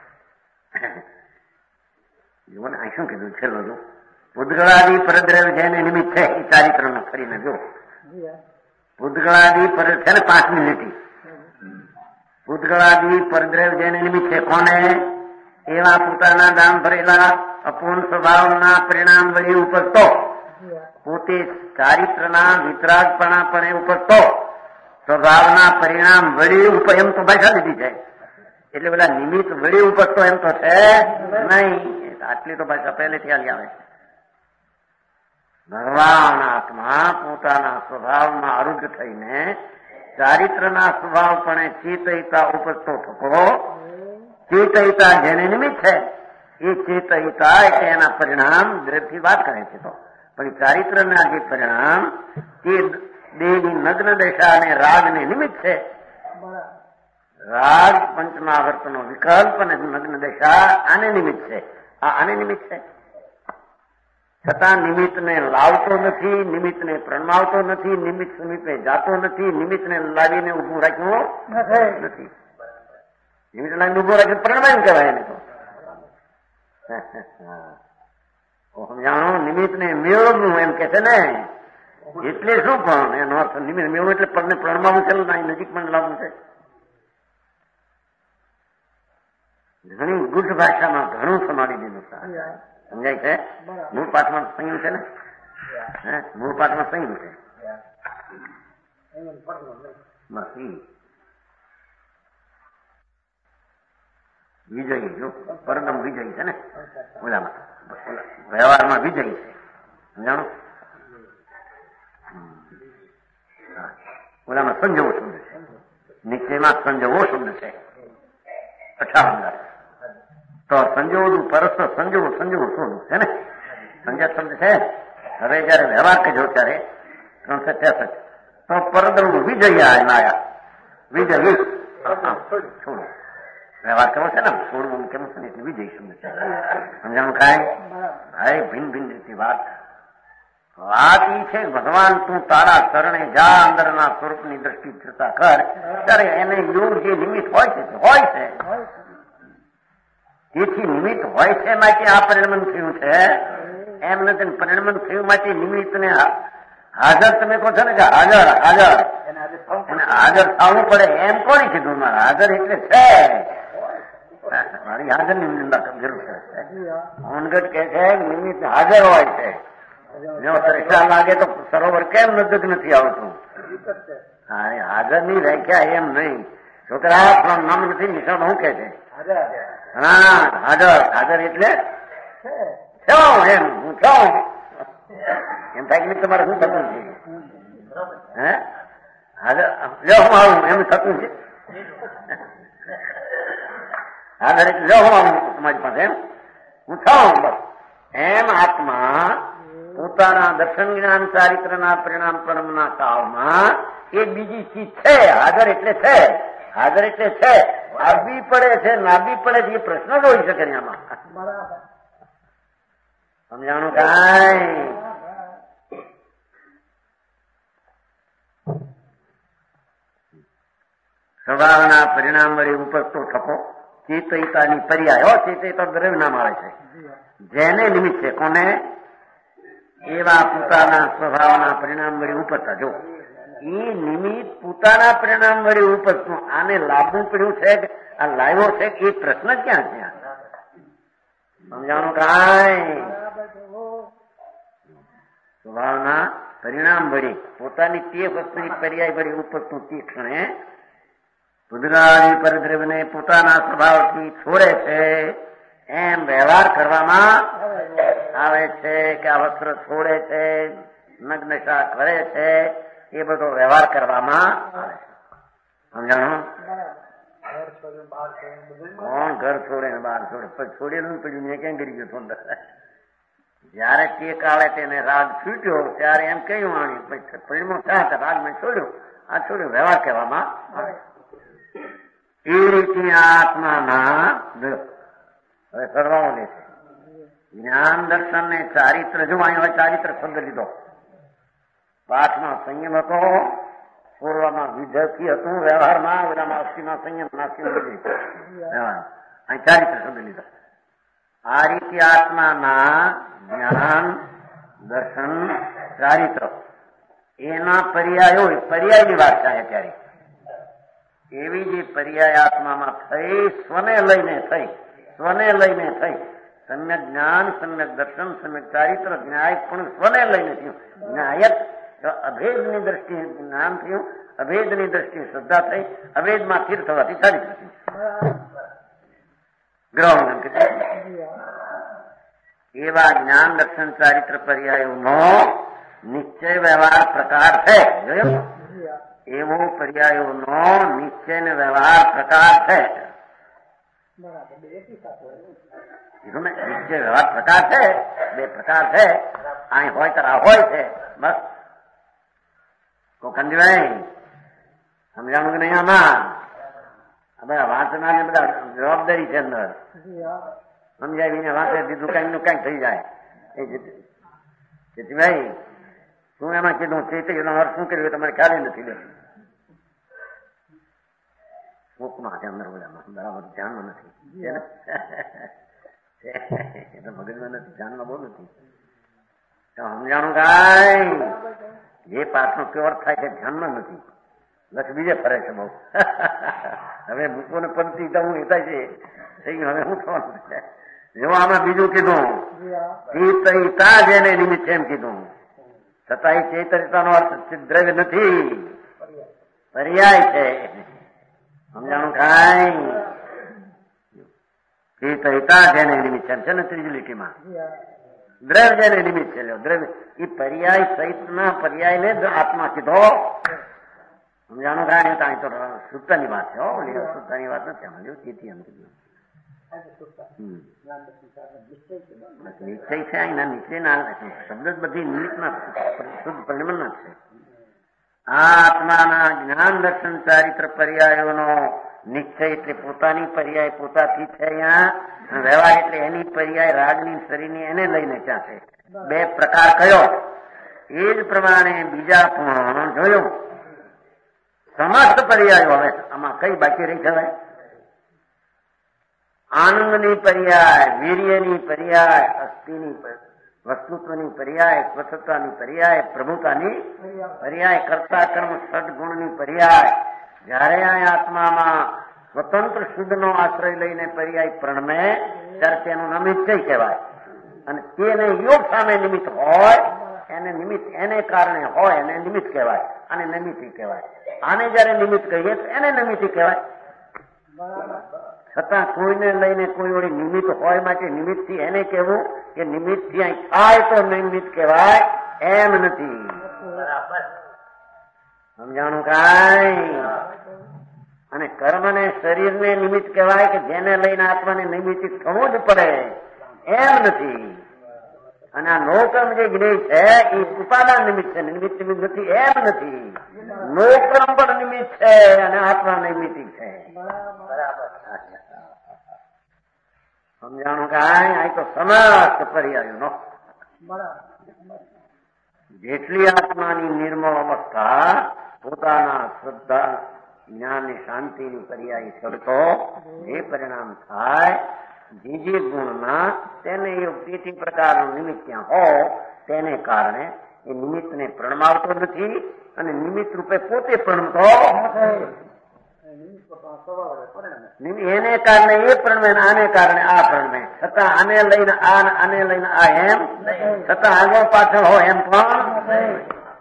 જુઓ ને આ શું કીધું છેલ્લો જો ભૂતગળાદી પરદ્રવ્ય જેને નિમિત્ત છે એ ચારિત્ર નો કરીને જો ભૂતગળાદી પર છે ને પાંચમી લીટી. ભૂતગળાદી પરદ્રવ્ય જેને નિમિત્ત છે કોને? એવા પોતાના દામ ભરેલા અપૂર્ણ સ્વભાવના પરિણામ વળી ઉપર તો પોતે ચારિત્રના વિતરાગપણાપણે ઉપર તો સ્વભાવના પરિણામ વળી ઉપર એમ તો ભાષા લીધી છે. એટલે બધા નિમિત્ત વળી ઉપર તો એમ તો છે નહીં. આટલી તો ભાષા પહેલેથી આવી આવે છે. ભગવાન આત્મા પોતાના સ્વભાવમાં અરુદ્ધ થઈને ચારિત્રના સ્વભાવપણે ચેતયિતા ઉપજતો થકો. ચેતયિતા જેને નિમિત્ત છે એ ચેતયિતા એટલે એના પરિણામ દ્રવ્યથી વાત કરે છે. તો પણ ચારિત્રના જે પરિણામ તે દેહની નગ્ન દશા અને રાગને નિમિત્ત છે. રાગ પંચમાવર્તનો વિકલ્પ અને નગ્ન દશા આને નિમિત્ત છે. આ આને નિમિત્ત છે. છતાં નિમિત્તને લાવતો નથી, નિમિત્તને પ્રણમાવતો નથી, નિમિત્ત સમીપે જાતો નથી, નિમિત્તને લાવીને ઉભું રાખ્યું નથી. નિમિત્ત લાવીને ઉભો રાખીને પરિણમાયું કહેવાય એને તો. સમજાણો નિમિત્ત ને મેળવવું એમ કે છે ને, એટલે શું પણ એનો અર્થ નિમિત્ત મેળવું એટલે પગને પ્રણમાવું છે ને નજીક પણ લાવવું છે. ઘણી ગુઢ ભાષામાં ઘણું સમાડી દીધું સમજાય છે. મૂળ પાઠમાં સંયમ છે ને, મૂળ પાઠમાં સંયમ છે. વિજયી જો પરદમ વિજયી છે ને, ઓલામાં વ્યવહારમાં વિજયી છે. સમજાણો? ઓલામાં સંજવો શબ્દ છે, નીચેમાં સંજવો શબ્દ છે. અઠાવન તો સંજોવું પરસ્પર સંજોવું સંજોવું શું છે ને, સંજય શબ્દ છે. હવે જયારે વ્યવહાર કહેજો ત્યારે ત્રણસો ત્રેસઠ તો પરદમ વિજય આયા વિજય છોડો વ્યવહાર કેવો છે ને, છોડવું કેવું છે ને એટલે વિજય શબ્દ છે. સમજાણું કાંઈ? ભાઈ ભિન્ન ભિન્ન રીતે વાત વાત ઈ છે ભગવાન તું તારા શરણે જા અંદરના સ્વરૂપની દ્રષ્ટિ થતા કર, ત્યારે એને યોગ જે નિમિત્ત હોય છે હોય છે. તેથી નિમિત્ત હોય છે માટે આ પરિણમન થયું છે એમ નથી. પરિણમન થયું માટે નિમિત્ત ને હાજર તમે કહો છો ને કે હાજર હાજર એને હાજર થવું પડે એમ કોની કીધું? મારા હાજર એટલે છે, મારી હાજર ની નિંદા જરૂર છે. અનગઢ કે છે નિમિત્ત હાજર હોય છે. જો પરીક્ષા લાગે તો સરોવર કેમ નજક નથી આવતું? હા, હાજર ની વ્યાખ્યા એમ નહીં. છોકરા પણ નામ નથી નિશાન શું કે છે? હા હાજર હાજર એટલે એમ હું છું એમ થાય કે તમારે શું થતું છે? હે હાજર લે હું આવું એમ થતું છે. હાજર એટલે લે હું આવું તમારી પાસે એમ હું છું બસ એમ. આત્મા પોતાના દર્શન જ્ઞાન ચારિત્રના પરિણામ પરમના કાળમાં એ બીજી ચીજ છે. હાજર એટલે છે, હાજર એટલે છે. આવવી પડે છે નાબી પડે છે એ પ્રશ્ન જ હોઈ શકે આમાં. સમજાણું કાંઈ? સ્વભાવના પરિણામ વડે ઉપજતો થકો ચેતયતાની પર્યાય હો. ચેતયતા દ્રવ્ય નામ આવે છે જેને નિમિત્ત છે. કોને? એવા પોતાના સ્વભાવના પરિણામ વડે ઉપજતા. જો એ નિમિત્ત પોતાના પરિણામ વડે ઉપજતું આને લાભવું પડ્યું છે કે આ લાવ્યો છે એ પ્રશ્ન ક્યાં છે? સમજાણું કાંઈ? સ્વભાવના પરિણામ વડે પોતાની તે વસ્તુની પર્યાય વડે ઉપજતું તે ક્ષણે ભૂતકાળી પરદ્રવ્યને પોતાના સ્વભાવથી છોડે છે એમ વ્યવહાર કરવામાં આવે છે કે આ વસ્ત્ર છોડે છે, નગ્નશા કરે છે, એ બધો વ્યવહાર કરવામાં આવે છે. સમજાણું? કોણ ઘર છોડે ને બહાર છોડે? પછી છોડેલું પડ્યું મેં કેમ કરી ગયું? જયારે તે કાળે તેને રાગ છૂટ્યો ત્યારે એમ કહ્યું આણી પછી પરિણામ થયા રાગ મેં છોડ્યું, આ છોડ્યું વ્યવહાર કહેવામાં આવે. એ રીતે આત્માના હવે સરવાળો લે છે. જ્ઞાન દર્શન ને ચારિત્ર જો અહીં હવે ચારિત્ર શબ્દ લીધો. પાઠમાં સંયમ હતો, પૂર્વમાં વિધથી હતું, વ્યવહારમાં ઓલામાં અસ્થિમાં સંયમ નાસ્તિ અહીં ચારિત્ર શબ્દ લીધો. આ રીતે આત્માના જ્ઞાન દર્શન ચારિત્ર એના પર્યાયો પર્યાયની વાત થાય ત્યારે એવી જે પર્યાય આત્મામાં થઈ સ્વને લઈને થઈ સ્વને લઈને થઈ સમ્યક જ્ઞાન સમ્યક દર્શન સમ્યક ચારિત્ર ન્યાય પણ સ્વને લઈને થયું. ન્યાયક અભેદની દ્રષ્ટિએ જ્ઞાન થયું, અભેદની દ્રષ્ટિએ શ્રદ્ધા થઈ, અભેદમાં સ્થિર થવાથી ચારિત્ર થયું. ગ્રહણ એવા જ્ઞાન દર્શન ચારિત્ર પર્યાયોનો નિશ્ચય વ્યવહાર પ્રકાર છે. એવો પર્યાયોનો નિશ્ચય ને વ્યવહાર પ્રકાર છે. નિશ્ચય વ્યવહાર પ્રકાર છે, બે પ્રકાર છે. અહીં હોય તો આ હોય છે. બસ કોકંદભાઈ સમજાણું કે નહીં? આમાં બધા વાંચનારની બધા જવાબદારી છે અંદર. સમજાવીને વાંચે દીધું કઈ નું કઈ થઈ જાય. એ જેતીભાઈ શું એમાં કીધું ચેતી એનો અર્થ શું કર્યું તમારે ખ્યાલ નથી. કોકમાં છે અંદર બધામાં બરાબર ધ્યાનમાં નથી એટલે મગજમાં નથી, ધ્યાનમાં બહુ નથી. તો સમજાણું કાંઈ જે પાઠનો પ્યોર થાય છે ધ્યાનમાં નથી, બસ બીજે ફરે છે બહુ. હવે મૂકો ને પંક્તિ હું એતા છે થઈ ગયું. હવે શું થવાનું છે? જો આમાં બીજું કીધું ચેતરિતા જેને નિમિત્તે એમ કીધું, છતાં એ ચેતરિતાનો અર્થ દ્રવ્ય નથી, પર્યાય છે. સમજાણું કાંઈ? ચેતરિતા જેને નિમિત્તે એમ છે ને ત્રીજી લીટીમાં દ્રવ્ય જેને નિમિત્ત છે. દ્રવ્ય એ પર્યાય સહિતના પર્યાયને જ આત્મા કીધો. સમજાણું કાંઈ? કાંઈ તો સૂત્રની વાત છે. હો સૂત્રની વાત નથી. આમાં જો તેથી એમ કીધું નિશ્ચય છે. એના નિશ્ચયના શબ્દ જ બધી નિમિત્તના શુદ્ધ પરિણમના છે. આ આત્માના જ્ઞાન દર્શન ચારિત્ર પર્યાયોનો નિશ્ચય એટલે પોતાની પર્યાય પોતાથી છે અહીંયા, વ્યવહાર એટલે એની પર્યાય રાગની શરીરની એને લઈને ત્યાં છે. બે પ્રકાર કયો એ જ પ્રમાણે બીજા પણ જોયું. સમસ્ત પર્યાયો હવે આમાં કઈ બાકી રહી કહેવાય? આનંદની પર્યાય, વીર્યની પર્યાય, અસ્થિની વસ્તુત્વની પર્યાય, સ્વચ્છતાની પર્યાય, પ્રભુતાની પર્યાય, કર્તા કર્મ સદગુણની પર્યાય. જયારે આ આત્મામાં સ્વતંત્ર શુદ્ધનો આશ્રય લઈને પર્યાય પ્રણમે ત્યારે તેનું નિમિત્ત કહેવાય. અને તેને યોગ સામે નિમિત્ત હોય એને નિમિત્ત એને કારણે હોય એને નિમિત્ત કહેવાય. આને નિમિત્તી કહેવાય. આને જયારે નિમિત્ત કહીએ તો એને નિમિત્તી કહેવાય. છતાં કોઈને લઈને કોઈ વળી નિમિત્ત હોય માટે નિમિત્તથી એને કહેવું કે નિમિત્તથી અહીં થાય તો નિમિત્ત કહેવાય એમ નથી. સમજાણું કાંઈ? અને કર્મને શરીરને નિમિત્ત કહેવાય કે જેને લઈને આત્માને નિમિત્તિત થવું જ પડે એમ નથી. અને આ નોકર્મ જે જ્ઞેય છે એ ઉપાદાન નિમિત્ત છે, નિમિત્ત નિમિત્ત નથી એમ નથી. નોકર્મ પણ નિમિત્ત છે અને આત્મા નિમિત્તિક છે. સમજાણું કાંઈ? આ તો સમસ્ત પર્યાયો જેટલી આત્માની નિર્મળ અવસ્થા પોતાના શ્રદ્ધા જ્ઞાનની શાંતિની પર્યાય શરતો જે પરિણામ થાય જે જે ગુણના તેને યોગ્યથી પ્રકારનું નિમિત્ત ત્યાં હો તેને કારણે એ નિમિત્તને પ્રણમાવતો નથી અને નિમિત્ત રૂપે પોતે પ્રણમતો એને કારણે એ પ્રણમે આને કારણે આ પ્રણમે. છતાં આને લઈને આ આને લઈને આ એમ છતાં આગળ પાછળ હો એમ પણ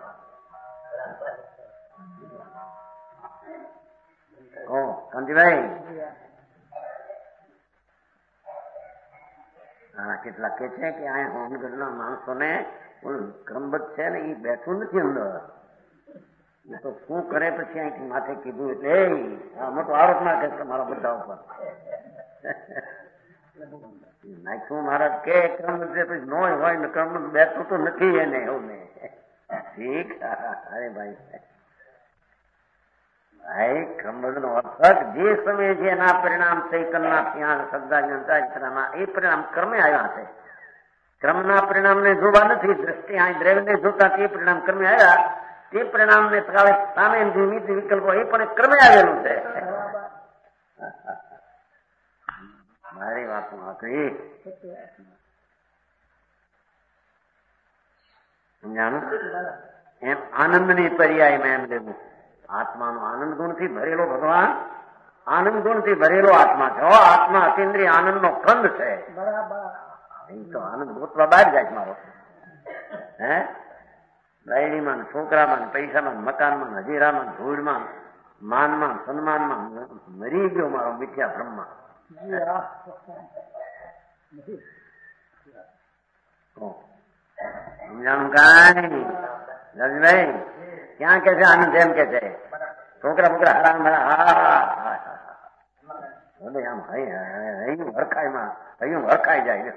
કાંતિભાઈ હા કેટલાક કે છે કે આ હોમગઢના માણસોને ક્રમબદ્ધ છે ને એ બેઠું નથી અંદર. તો શું કરે પછી અહીંથી માથે કીધું એટલે આ મોટો આરોપ ના કે મારા બધા ઉપર નાખ્યું મહારાજ કે ક્રમ પછી નો હોય ને ક્રમ બેઠું તો નથી એને એવું ને ઠીક. અરે ભાઈ ભાઈ ક્રમબદ્ધ નો અર્થ જે સમયે જે એના પરિણામ ચૈતનના ત્યાં શ્રદ્ધા એ પરિણામ ક્રમે આવ્યા છે. ક્રમના પરિણામને જોવા નથી દ્રષ્ટિ આ દ્રવ્યને જોતા તે પરિણામ ક્રમે આવ્યા. તે પરિણામને સામે નિમિત્ત વિકલ્પો એ પણ ક્રમે આવેલું છે. મારી વાત વાંચી સમજાણું એમ આનંદની પર્યાયમાં એમ લેવું. આત્માનો આનંદ ગુણથી ભરેલો ભગવાન આનંદ ગુણથી ભરેલો આત્મા છે. આત્મા અતિન્દ્રિય આનંદનો કંદ છે. એ તો આનંદ ગોતવા બહાર જાય મારો હે લાયડીમાં છોકરામાં પૈસામાં મકાનમાં હજીરામાં ધૂળમાં માનમાં સન્માનમાં મરી ગયો મારો મિથ્યા બ્રહ્મા. સમજાણું કાંઈ રવિભાઈ ક્યાં કે છે આનંદ એમ કે છે છોકરા બોકરા હરામ આમ હૈયું હરખાયમાં હૈયું હરખાઈ જાય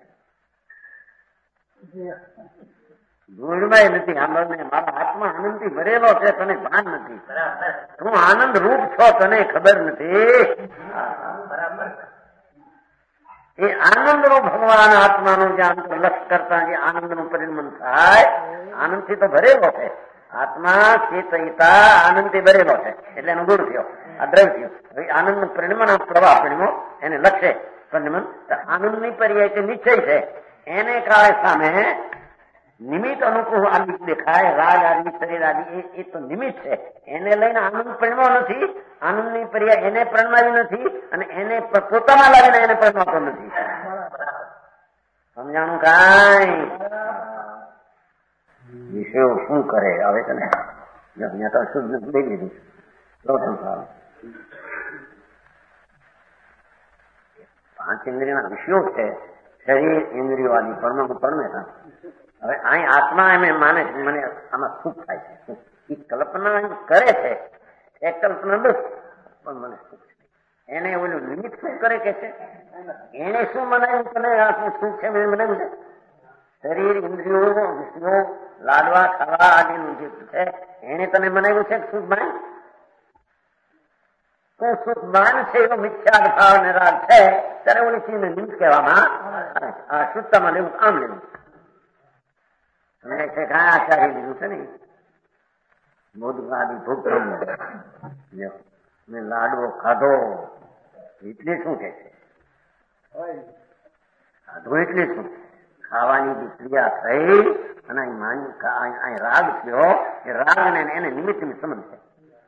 ધૂળમાં નથી. આનંદ મારા આત્મા આનંદથી ભરેલો છે તને ભાન નથી. તું આનંદ રૂપ છો તને ખબર નથી. એ આનંદનો ભગવાન આત્માનું જે અંતર્લક્ષ કરતા જે આનંદનું પરિણમન થાય આનંદથી તો ભરેલો છે. આત્મા ચેતયિતા આનંદથી ભરેલો છે એટલે એનો ગુણ થયો, આ દ્રવ્ય થયું. હવે આનંદ પરિણમન પ્રવાહ પરિણમો એને લક્ષે પરિણમન આનંદની પર્યાય નિશ્ચય છે એને કાળે સામે નિમિત્ત અનુકૂળ આદિ દેખાય, રાગ આદિ શરીર આદિ એ તો નિમિત્ત છે. એને લઈને આનંદ પરિણમો નથી, આનંદની પર્યાય એને પરણમાવી નથી અને એને પોતામાં લાવીને એને પરણમાતો નથી. સમજાણું કાંઈ? વિષયો શું કરે આવે છે ને અહીંયા તો શુદ્ધ દઈ દીધું. પાંચ ઇન્દ્રિયના વિષયો છે, શરીર ઇન્દ્રિયો આદિ પરમ પરમે. હવે અહીં આત્મા એમ માને છે મને આમાં સુખ થાય છે, એ કલ્પના કરે છે એ કલ્પના દુઃખ પણ મને સુખ છે. એને ઓલું નિમિત્ત શું કરે કે છે, એને શું મનાયું તને આ સુખ છે મનાયું છે? શરીર ઇન્દ્રિયો વિષયો લાડવા ખાવા આદિનું જે છે એને તને મનાવ્યું છે સુખ માન? તો સુખ માન છે એવો મિથ્યા ભાવ ને રાગ છે ત્યારે ઓલી ચીજને નિમિત્ત કહેવામાં આ શુદ્ધતામાં લેવું આમ લેવું. તમને છે કાં આચાર્ય લીધું છે ને મોદકાદી ભૂખ મેં લાડવો ખાધો એટલે શું કે છે? ખાધો એટલે શું? ખાવાની ક્રિયા થઈ અને અહીં રાગ થયો, એ રાગ ને એને નિમિત્તની સમજ છે.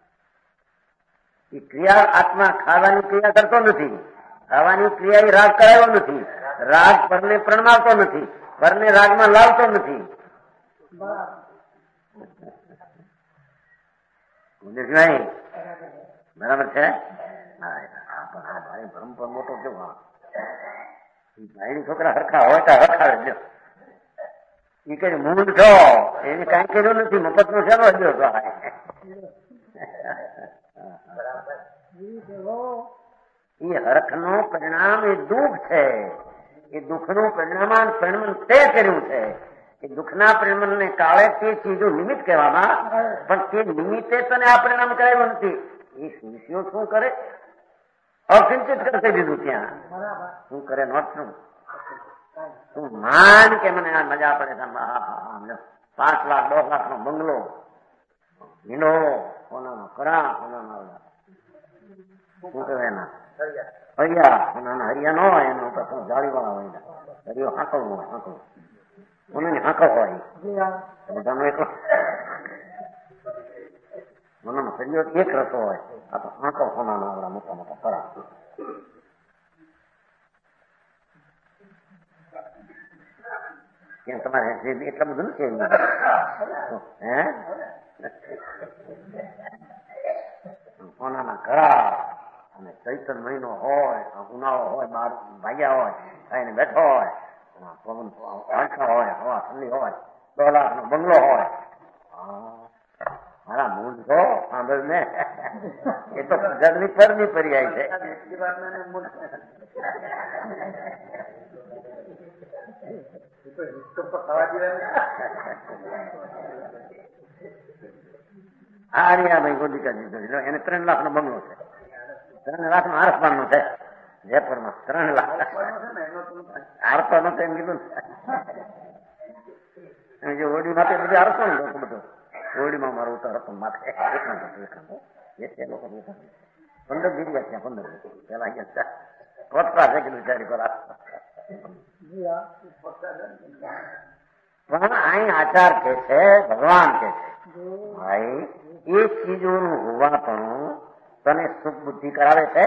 એ ક્રિયા આત્મા ખાવાની ક્રિયા કરતો નથી, ખાવાની ક્રિયા એ રાગ કરાયો નથી, રાગ પરને પ્રણમાવતો નથી, પરને રાગમાં લાવતો નથી. બરાબર છે? ભાઈ બ્રહ્મ મોટો કેવો ભાઈ છોકરા હરખા હોય તો હરખાવે. એ કઈ મૂળ છો એને કઈ કર્યું નથી, મફત નો શેનો હજો એ હરખ નું પરિણામ એ દુઃખ છે. એ દુઃખ નું પરિણામ પરિણમન તે કર્યું છે. એ દુઃખના પરિણમન ને કાળે તે ચીજો નિમિત્ત કહેવામાં, પણ તે નિમિત્તે તને આ પરિણામ કરાયું નથી. એ વિષયો શું કરે? અસિંચિત કરશે દીધું ત્યાં. શું કરે? નોટ શું તું માન કે મને આ મજા પડે છે, પાંચ લાખ દસ લાખ નો બંગલો હીનો સોનાનો કરા સોનાના શું કહેવાય એના હરિયા સોનાના હરિયા ન હોય એનો પછી જાળી વાળા હોય હરિયો હાંકવું હોય હાંકવું મને હાંકવ હોય બધાનો એક મનાનો હરિયો એક રસો હોય. આ તો હાંકવ સોનાના આવડા મોટા મોટા કરા. ત્યાં તમારે એટલા બધું નથી હે સોનાના ઘડા અને ચૈતર મહિનો હોય, ઉનાળો હોય, બાર ભાગ્યા હોય, ખાઈને બેઠો હોય, પવન વાંચા હોય, હવા ઠંડી હોય, દો લાખ નો બંગલો હોય. મારા મૂળ તો સાંભળ ને એ તો જગની પરની પર્યાય છે. હા ભાઈ ગોદિકા દીધો એને ત્રણ લાખ નો બંગલો છે, ત્રણ લાખ નો આરસબાન નો છે જયપુરમાં. ત્રણ લાખ આરસા નો એમ કીધું ને જે ઓડી માટે બધી આરસો ને લોકો બધું ઓડીમાં મારો ઉતાર હતો માથે પંદર દીધી ત્યાં પંદર પેલા અહીંયા કોટરા છે કે વિચારી પર પણ અહીં આચાર કે છે, ભગવાન કે છે ભાઈ એ ચીજોનું હોવાપણું તને સુખ બુદ્ધિ કરાવે છે.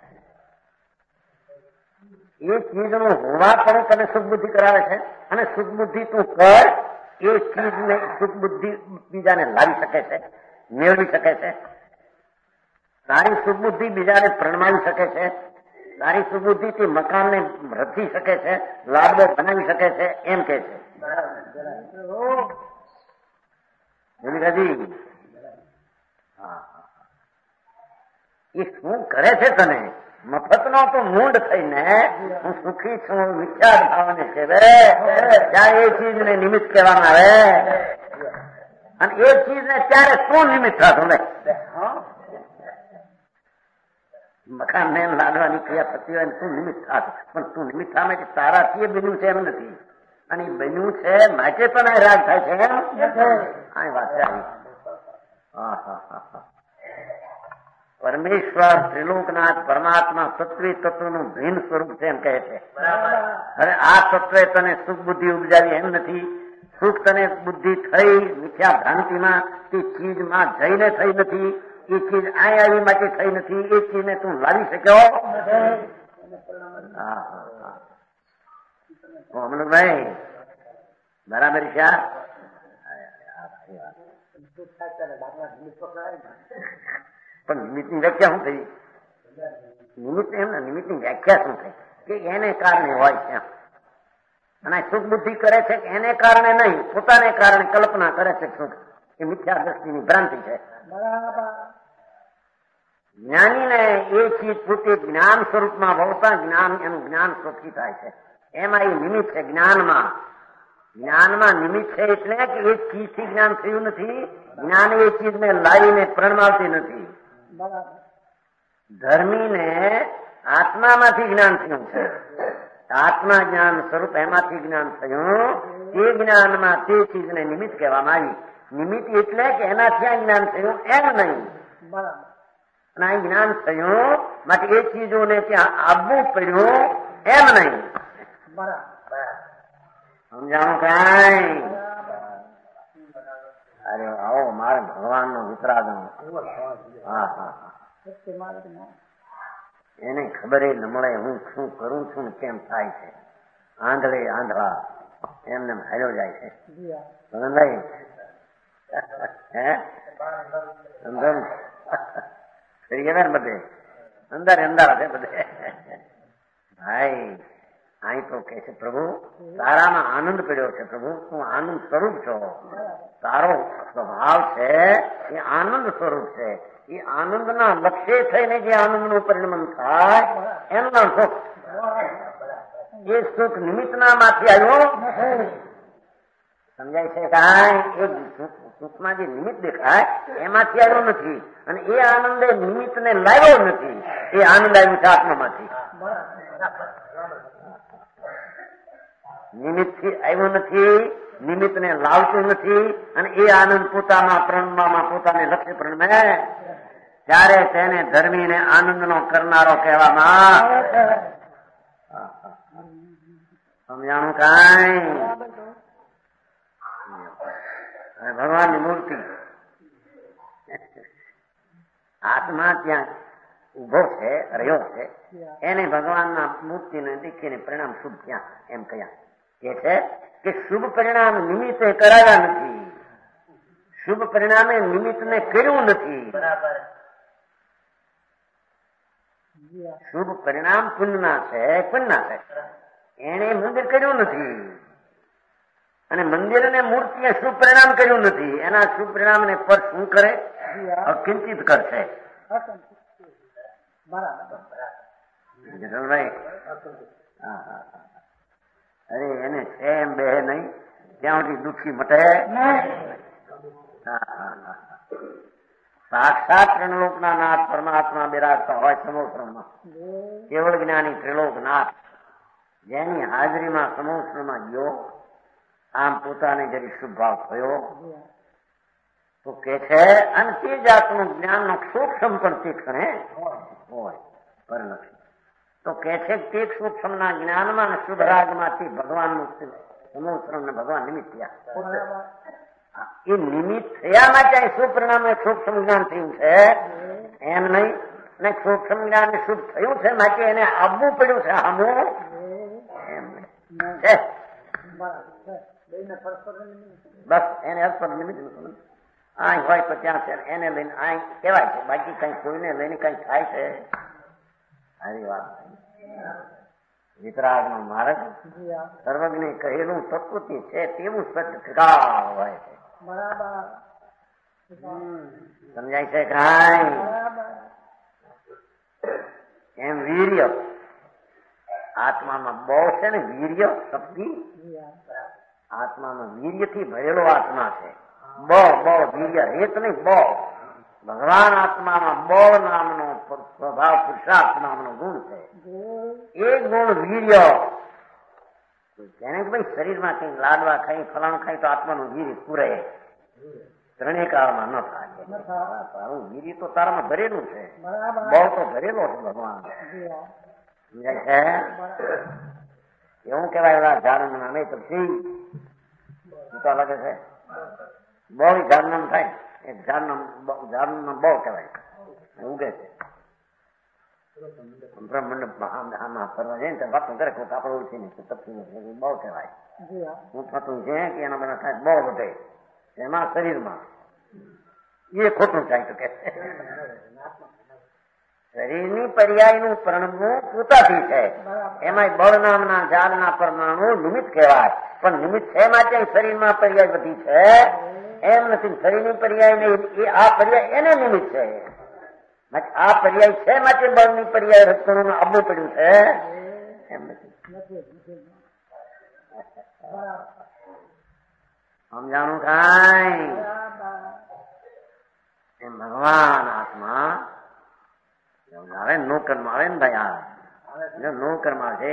એ ચીજનું હોવાપણું તને સુખ બુદ્ધિ કરાવે છે અને સુખ બુદ્ધિ તું કર એ ચીજને સુખ બુદ્ધિ બીજાને લાવી શકે છે, મેળવી શકે છે. તારી સુખ બુદ્ધિ બીજાને પ્રણમાવી શકે છે, તારી સુબુદ્ધિથી મકાનને રચી શકે છે, લાડવો બનાવી શકે છે એમ કે છે. એ શું કરે છે તને? મફતનો તો મૂંડ થઈને હું સુખી છું વિચાર ભાવને છે ત્યાં એ ચીજને નિમિત્ત કહેવામાં આવે અને એ ચીજને ત્યારે શું નિમિત્ત થતું ને મકાન ને લાડવાની ક્રિયા થતી હોય તું નિમિત્ત થાત, પણ તું નિમિત્ત થામે કે તારાથી એ બન્યું છે એમ નથી અને એ બન્યું છે માટે પણ રાગ થાય છે એમ આ વાત છે. પરમેશ્વર ત્રિલોકનાથ પરમાત્મા તત્વી તત્વનું ભિન્ન સ્વરૂપ છે એમ કહે છે. હવે આ તત્વે તને સુખ બુદ્ધિ ઉપજાવી એમ નથી. સુખ તને બુદ્ધિ થઈ મિથ્યા ભ્રાંતિમાં તે ચીજમાં જઈને થઈ નથી. એ ચીજ આ આવી માટે થઈ નથી. એ ચીજને તું લાવી શક્યો. અમનુભાઈ બરાબર છે. પણ નિમિત્તની વ્યાખ્યા શું થઈ? નિમિત્ત એમ ને નિમિત્તની વ્યાખ્યા શું થઈ કે એને કારણે હોય છે અને સુખ બુદ્ધિ કરે છે કે એને કારણે નહીં, પોતાને કારણે કલ્પના કરે છે સુખ. એ મિથ્યા દ્રષ્ટિની ભ્રાંતિ છે. જ્ઞાનીને એ ચીજ પોતે જ્ઞાન સ્વરૂપમાં વળતા જ્ઞાન એનું જ્ઞાન સ્વરૂપથી થાય છે. એમાં એ નિમિત્ત છે. જ્ઞાનમાં જ્ઞાનમાં નિમિત્ત છે એટલે કે એ ચીજથી જ્ઞાન થયું નથી. જ્ઞાન એ ચીજને લાવીને પ્રણમાવતી નથી. ધર્મીને આત્મામાંથી જ્ઞાન થયું છે. આત્મા જ્ઞાન સ્વરૂપ એમાંથી જ્ઞાન થયું. તે જ્ઞાનમાં તે ચીજને નિમિત્ત કહેવામાં આવી. નિમિત્ત એટલે કે એનાથી આ જ્ઞાન થયું એમ નહીં. અને આ જ્ઞાન થયું માટે એ ચીજોને ત્યાં આવવું પડ્યું એમ નહીં. સમજાણું કઈ? અરે આવો મારે ભગવાન નો વિતરાગનો. હા હા હા એને ખબર ન મળે હું શું કરું છું ને કેમ થાય છે. આંધળે આંધળા એમને હાલ્યો જાય છે. ભગવાનભાઈ હે અંદર ફરી ગયા ને બધે અંદર અંદર છે બધે. ભાઈ અહીં તો કે છે પ્રભુ તારામાં આનંદ પડ્યો છે. પ્રભુ તું આનંદ સ્વરૂપ છો. તારો સ્વભાવ છે એ આનંદ સ્વરૂપ છે. એ આનંદના લક્ષ્ય થઈને જે આનંદનું પરિણમન થાય એનું નામ સુખ. એ સુખ નિમિત્તના માંથી આવ્યો. સમજાય છે કાંઈ? એ સુખમાં જે નિમિત્ત દેખાય એમાંથી આવ્યો નથી. અને એ આનંદ એ નિમિત્તને લાવ્યો નથી. એ આનંદ આવ્યું છે આત્મામાંથી. નિમિત્તથી આવ્યું નથી, નિમિત્તને લાવતું નથી. અને એ આનંદ પોતાના પ્રણમાં પોતાને લક્ષ્ય પ્રણમે ત્યારે તેને ધર્મીને આનંદનો કરનારો કહેવામાં. સમજાણું કાંઈ? ભગવાનની મૂર્તિ આત્મા ત્યાં ઉભો છે, રહ્યો છે. એને ભગવાનના મૂર્તિને દેખીને પરિણામ શુભ થયા એમ કહ્યા. કે છે કે શુભ પરિણામ નિમિત્તે કરાયા નથી. શુભ પરિણામે નિમિત્તને કર્યું નથી. શુભ પરિણામ પુણ્યના છે. પુણ્યના છે એને મંદિર કર્યું નથી. અને મંદિર અને મૂર્તિએ શુભ પરિણામ કર્યું નથી. એના શુભ પરિણામ ને પર શું કરે? અકિંચિત કરશે. અરે એને છે એમ બે નહીં ત્યાં સુધી દુઃખી મટે. સાક્ષાત ત્રણલોકના નાથ પરમાત્મા બિરાજતા હોય સમોસરમાં. કેવળ જ્ઞાની ત્રિલોકનાથ જેની હાજરીમાં સમોસરમાં ગયો આમ પોતાને જરી શુભ ભાવ થયો તો કે છે અને તે જાતનું જ્ઞાનનો સૂક્ષ્મ પણ તીક્ષણે હોય પરલક્ષ. તો કે છે તે સૂક્ષ્મના જ્ઞાનમાં અને શુભ રાગમાંથી ભગવાનનું સમોસરમ ને ભગવાન નિમિત્ત થયા. એ નિમિત્ત થયા માટે શુભ પરિણામે સૂક્ષ્મ જ્ઞાન થયું છે એમ નહીં. ને સૂક્ષ્મ જ્ઞાન શુભ થયું છે માટે એને આવવું પડ્યું છે આમું એમ નહીં. બસ એને અર્થ નિમિત્ત અહીં હોય તો ત્યાં છે એને લઈને અહીં કહેવાય છે. બાકી કઈ કોઈને લઈને કઈ થાય છે આવી વાત. વિતરાગ નો માર્ગ સર્વજ્ઞ કહેલું પ્રકૃતિ છે તેવું સત્ય ઠીકાવ હોય છે. સમજાય છે કાંઈ? એમ વીર્ય આત્મામાં બહુ છે ને. વીર્ય શક્તિ આત્મામાં વીર્યથી ભરેલો આત્મા છે. બહુ બહુ વીર્ય રેત નહીં બહુ. ભગવાન આત્મામાં બહુ નામનો સ્વભાવ પુરુષાર્થ નામનો ગુણ છે. એ ગુણ વીર્ય જેને કે ભાઈ શરીરમાં કઈ લાડવા ખાઈ ફલાણું ખાઈ તો આત્માનું વીર્ય પૂરે. ત્રણેય કાળમાં ન થાય. તારું વીરી તો તારામાં ભરેલું છે, બળ તો ભરેલો છે ભગવાન. સમજાય છે? એવું કેવાય ઝાડ નામે પછી ઉતા લાગે છે. બળ ઝાડ નામ થાય, એક ઝાડ નામ ઝાડ નામ બળ કહેવાય, ઉગે છે. બ્રહ્માંડ આમાં ફરવા જાય ને વાતો કરે કોઈ કાપડ ઉઠીને તપી બળ કહેવાય. હું થતું છે કે એના બધા થાય બળ વધે એમાં શરીરમાં, એ ખોટું થાય તો કે શરીરની પર્યાયનું પરણવું પોતાથી છે. એમાં બળ નામના ઝાડના પરમાણુ નિમિત્ત કહેવાય, પણ નિમિત્ત છે માટે શરીરમાં પર્યાય બધી છે એમ નથી. શરીરની પર્યાય નહીં, એ આ પર્યાય એને નિમિત્ત છે. આ પર્યાય છે માટે બળની પર્યાય રચવાનું આવવું પડ્યું છે એમ નથી. સમજાણું કાંઈ? એમ ભગવાન આત્મા આવે નોકર માં આવે ને ભાઈ, આ નોકર માં છે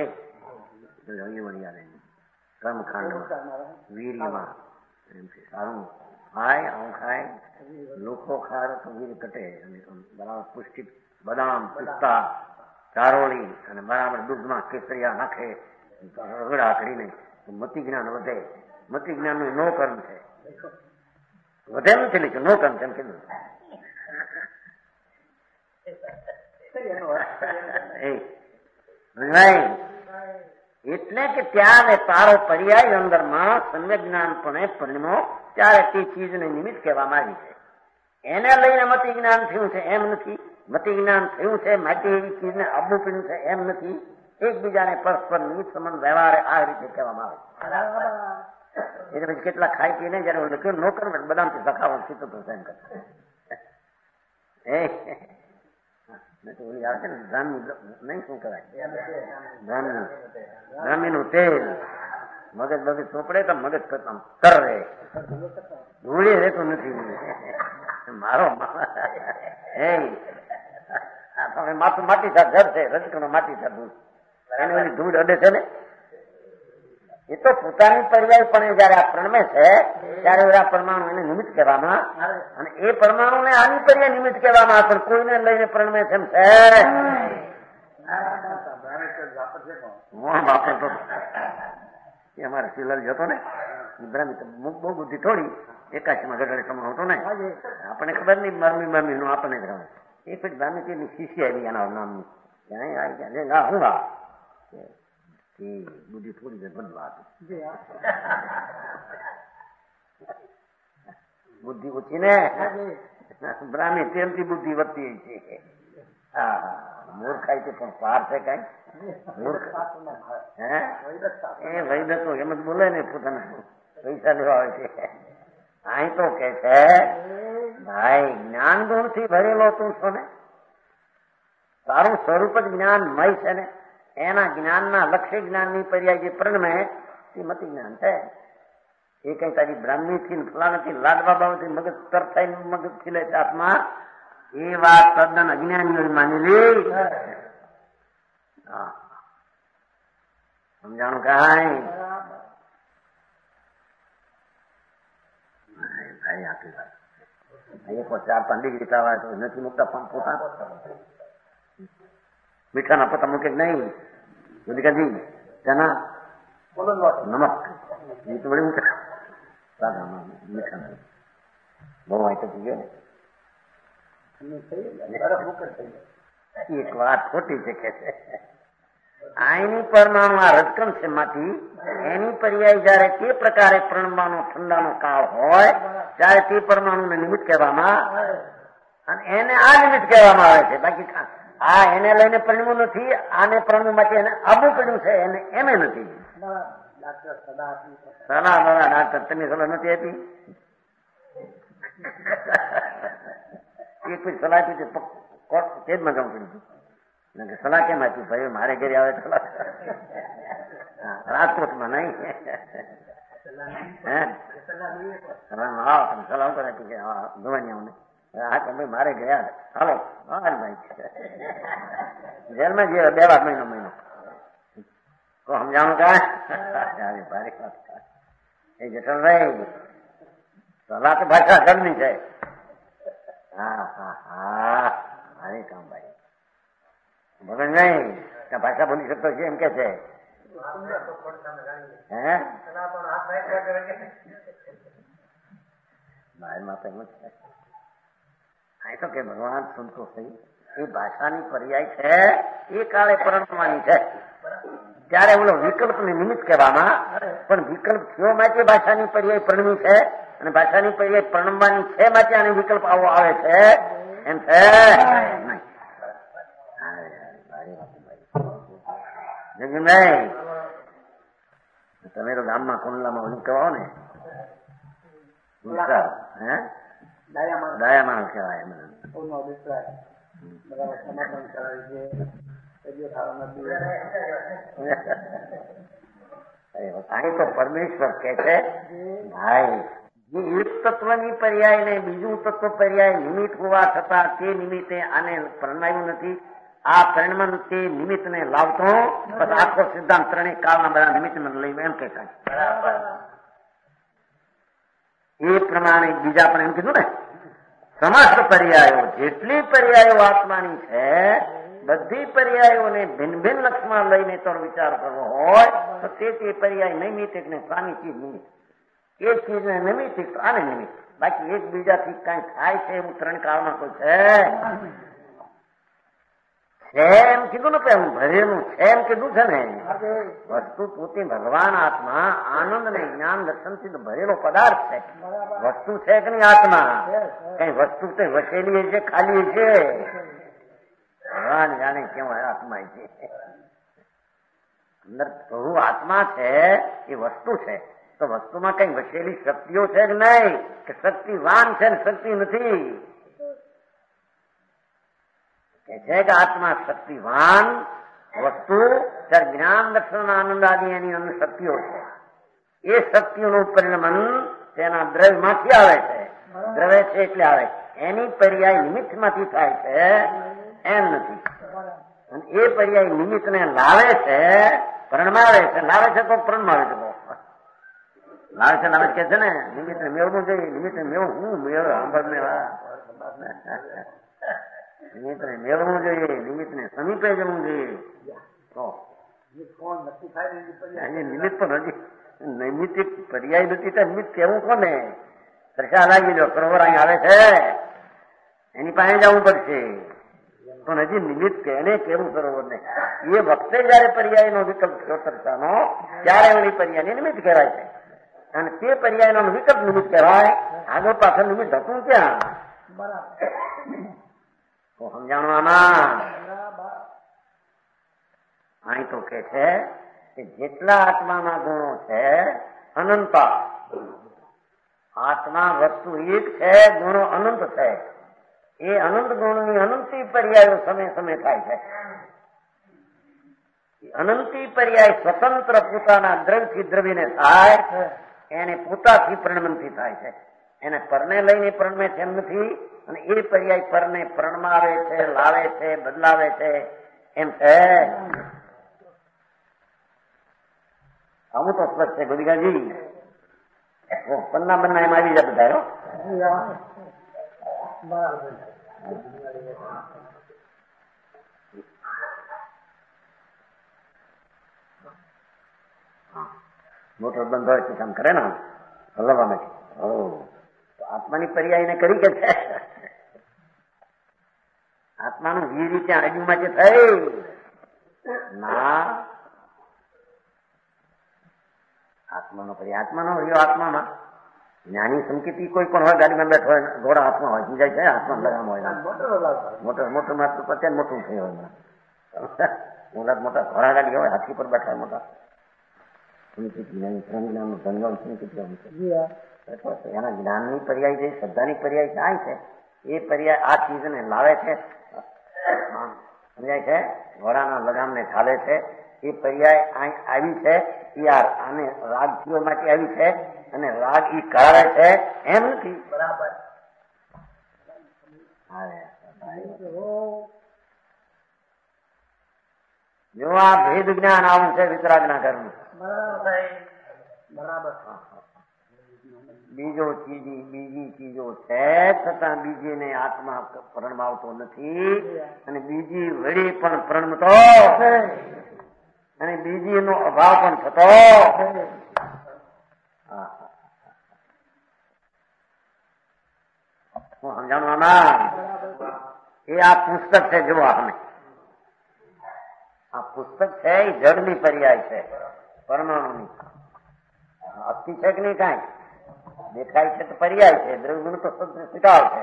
કર્મકાંડમાં વીરીમાં એમ છે. સારું ખાય આવું ખાય, લોકો ખાય તો વીર કટે. અને બરાબર પુષ્ટિ બદામ પિસ્તા ચારોળી અને બરાબર દૂધમાં કેસરિયા નાખે રગડા કરીને મતિ જ્ઞાન વધે. મતિ જ્ઞાન નું નો કર્મ છે, વધે નથી લીધું નો કર્મ છે કીધું. એટલે કે ત્યાં તારો પર્યાય અંદરમાં સમ્યક જ્ઞાનપણે પરિણમો ત્યારે તે ચીજને નિમિત્ત કહેવામાં આવી છે. એને લઈને મતિ જ્ઞાન થયું છે એમ નથી. મતિ જ્ઞાન થયું છે માટે એવી ચીજને આવવું પડ્યું છે એમ નથી. એકબીજાને પરસ્પર નિમિત્ત સંબંધ વ્યવહારે આ રીતે કહેવામાં આવે. એટલે પછી કેટલા ખાઈ પીને જયારે લખ્યું નો કર બદામથી સખાવો સીતો તો એમ કરે. આવે છે ને બ્રાહ્મી નહીં શું કહેવાય, બ્રાહ્મી બ્રાહ્મી નું તેલ મગજ બગજ ચોપડે તો મગજ કરતા કર રે ધૂળી રહેતું નથી. મારો માથું માટી સાથે ઘર છે, રજકણો માટી સાથે એને ઓલી ધૂળ અડે છે ને, એ તો પોતાની પર્યાય પણ જયારે આ પ્રણમે છે ત્યારે આ પરમાણુ એને નિમિત્ત કહેવામાં, અને એ પરમાણુ ને આની પર્યાય નિમિત્ત કહેવામાં આવે. કોઈને લઈને પ્રણમે છે એમ છે વાપરતો. એ અમારે શિલાલ જતો ને બહુ બુદ્ધિ થોડી એકાશીમાં ગઢડે સમય હતો ને, આપણને ખબર નહીં મરમી મરમી નું આપણને જ રહે. એ પછી બ્રાહ્મી તેની શિષ્ય આવી એના નામની હું બુદ્ધિ થોડી છે બદલા બુદ્ધિ ઓછી ને બ્રાહ્મી તેમથી બુદ્ધિ વધતી છે. હા મૂર્ખાઈ છે પણ પાર છે કઈ મૂર્ખ હે એ વૈદ તો એમ જ બોલે ને પોતાને પૈસા લેવા આવે છે. અહીં તો કે છે ભાઈ જ્ઞાન ગુણ થી ભરેલો તું છો ને, તારું સ્વરૂપ જ જ્ઞાનમય છે ને, એના જ્ઞાનના લક્ષ્ય જ્ઞાનની પર્યાય જે પ્રણમે એ મતિ જ્ઞાન છે. એ કઈ તારી બ્રાહ્મી થી ફલાણાથી લાડવા બાબતથી મગજ તર થાય મગજ થી લે આત્મા એ વાત તદ્દન અજ્ઞાનીઓ માનેલી. હા સમજાણું કાંઈ? ભાઈ આપી વાત એક ચાર પાંચ ડિગ્રી તાવા તો નથી મૂકતા પણ પોતા મીઠાના પતા મૂકે નહીં બધી તેના નમક એ તો વળી મૂકે સાદા મીઠા બહુ વાંચો થઈ ગયો ને એક વાત ખોટી છે કે છે આઈની પરમાણુ આ રજકણ છે માંથી એની પર્યાય જયારે તે પ્રકારે પ્રણવાનો ઠંડાનો કાળ હોય ત્યારે તે પરમાણુને નિમિત્ત કહેવામાં અને એને આ નિમિત્ત કહેવામાં આવે છે. બાકી આ એને લઈને પરણવું નથી, આને પરણવું માટે એને આબુ પડ્યું છે એને એમે નથી. સલાહ બરા ડાક્ટર તમે સલાહ નથી આપી? એક પછી સલાહ આપી તેજમાં જવું પડ્યું. સલાહ કેમ આપી ભાઈ મારે ઘરે આવે સલાહ રાજકોટમાં નહીં હે સલાહ સલાહ ઉપર આપી છે ધોવાનિયાઓને હા તમે મારે ગયા હાલો હા ભાઈ જેલમાં જે બે વાર મહિનો મહિનો તો સમજાણું કા ભારે વાત એ જટલભાઈ સલાહ તો ભાષા ઘરની છે. હા હા હા અરે કામ ભાઈ બોલે નહીં ત્યાં ભાષા બોલી શકતો છે એમ કે છે. હે બહારમાં તો એમ જ છે. આ તો કે ભગવાન સુનતો સહી એ ભાષાની પર્યાય છે એ કાળે પરણવાની છે. ત્યારે ઓલો વિકલ્પ ને નિમિત્ત કહેવામાં પણ વિકલ્પ થયો માટે ભાષાની પર્યાય પરણવી છે અને ભાષાની પર્યાય પરણવાની છે માટે આને વિકલ્પ આવો આવે છે એમ છે નહીં. તમે તો ગામમાં કુંડલામાં ઓલું કહો ને હે દયા માણસ કહેવાય મને અહીં તો પરમેશ્વર કે છે ભાઈ જે એક તત્વની પર્યાય ને બીજું તત્વ પર્યાય નિમિત્ત હોવા છતાં તે નિમિત્તે આને પરણાયું નથી. આ પરિણમન તે નિમિત્ત ને લાવતો બસ આખો સિદ્ધાંત ત્રણેય કાળના બધા નિમિત્ત લઈને એમ કે એ પ્રમાણે બીજા પણ એમ કીધું ને સમસ્ત પર્યાયો જેટલી પર્યાયો આત્માની છે બધી પર્યાયોને ભિન્ન ભિન્ન લક્ષમાં લઈને તો વિચાર કરવો હોય તો તે તે પર્યાય નૈમિતિક ને પ્રાણી ચીજ નિમિત્ત એ ચીજને નૈમિતિક આને નિમિત્ત બાકી એકબીજાથી કઈ થાય છે એવું ત્રણ કાળમાં કોઈ છે એમ કીધું ને હું ભરેલું છે એમ કીધું છે ને વસ્તુ પોતે ભગવાન આત્મા આનંદ ને જ્ઞાન દર્શન થી ભરેલો પદાર્થ છે. વસ્તુ છે કે નહીં આત્મા કઈ વસ્તુ તો વસેલી છે ખાલી છે ભગવાન જાણે કેવું આત્મા છે અંદર પ્રભુ આત્મા છે એ વસ્તુ છે તો વસ્તુમાં કઈ વસેલી શક્તિઓ છે કે નહીં કે શક્તિવાન છે ને શક્તિ નથી કે છે કે આત્મા શક્તિવાન વસ્તુ ત્યારે જ્ઞાન દર્શન આનંદ આદિ એની અંદર શક્તિઓ છે. એ શક્તિઓનું પરિણમન તેના દ્રવ્યમાંથી આવે છે. દ્રવ્ય છે એટલે આવે એની પર્યાય નિમિત્તમાંથી થાય છે એમ નથી. અને એ પર્યાય નિમિત્તને લાવે છે પરણમાવે છે લાવે છે તો પરણમાવે છે લાવે છે લાવે કે છે ને નિમિત્તને મેળવું જોઈએ નિમિત્તને મેળવું હું મેળવ સાંભળને નિમિત્તને મેળવવું જોઈએ નિમિત્તને સમીપે જવું જોઈએ તો નિમિત્ત તો નથી નૈમિતિક પર્યાય નથી તો નિમિત્ત કેવું કોને સરખા લાગી લો સરોવર અહીં આવે છે એની પાસે જવું પડશે પણ હજી નિમિત્ત કે એને કેવું સરોવર ને એ વખતે જયારે પર્યાય નો વિકલ્પ થયો સરસાનો ત્યારે એની પર્યાય નિમિત્ત કહેવાય છે અને તે પર્યાય નો વિકલ્પ નિમિત્ત કહેવાય આગળ પાછળ નિમિત્ત હતું ક્યાં તો સમજાણવામાં અહીં તો કે છે કે જેટલા આત્માના ગુણો છે અનંતા આત્મા વસ્તુ એક છે ગુણો અનંત છે એ અનંત ગુણની અનંતી પર્યાયો સમય સમય થાય છે. અનંતી પર્યાય સ્વતંત્ર પોતાના દ્રવ્યથી દ્રવ્યને થાય એને પોતાથી પરિણમનથી થાય છે. એને પરને લઈને પરણમે છે એમ નથી અને એ પર્યાય પરને પરણમાવે છે લાવે છે બદલાવે છે એમ છે. આવું તો સ્પષ્ટ છે ગોદીગાજી પન્ના બન્ના એમ આવી જાય બધા મોટર બંધ હોય તો કામ કરે ને હલવા નથી આત્માની પર્યાય ને કરી કે છે આત્માનું વીર ત્યાં આજુમાં જે થઈ ના આત્માનો પર્યાય આત્માનો રહ્યો આત્મામાં જ્ઞાની સંકેતી કોઈ પણ હોય ગાડીમાં બેઠો હોય ઘોડા હાથમાં હોય સમજાય છે હાથમાં લગામ હોય મોટર મોટર માં તો પચાસ મોટું થયું હોય મોટા મોટા ઘોડા ગાડી હોય હાથી પર બેઠા મોટા એના જ્ઞાનની પર્યાય છે શ્રદ્ધાની પર્યાય ક્યાં છે એ પર્યાય આ ચીજને લાવે છે સમજાય છે ઘોડાના લગામને ઠાલે છે એ પર્યાય આવી છે એ આને રાગ થયો માટે આવી છે અને રાગ ઈ કરાવે છે એમ નથી બરાબર. જો આ ભેદ જ્ઞાન આવું છે વિતરાગના ઘરનું બરાબર બીજો ચીજી બીજી ચીજો છે છતાં બીજીને આત્મા પરણવાવતો નથી અને બીજી વળી પણ પરણતો અને બીજી નો અભાવ પણ થતો. હું સમજાણું આમાં એ આ પુસ્તક છે. જુઓ અમે આ પુસ્તક છે એ જળની પર્યાય છે, પરમાણુની. અસ્થિ છે કે નહીં? કાંઈ દેખાય છે તો પર્યાય છે, દ્રવ્યનું તો સ્વીકાર છે,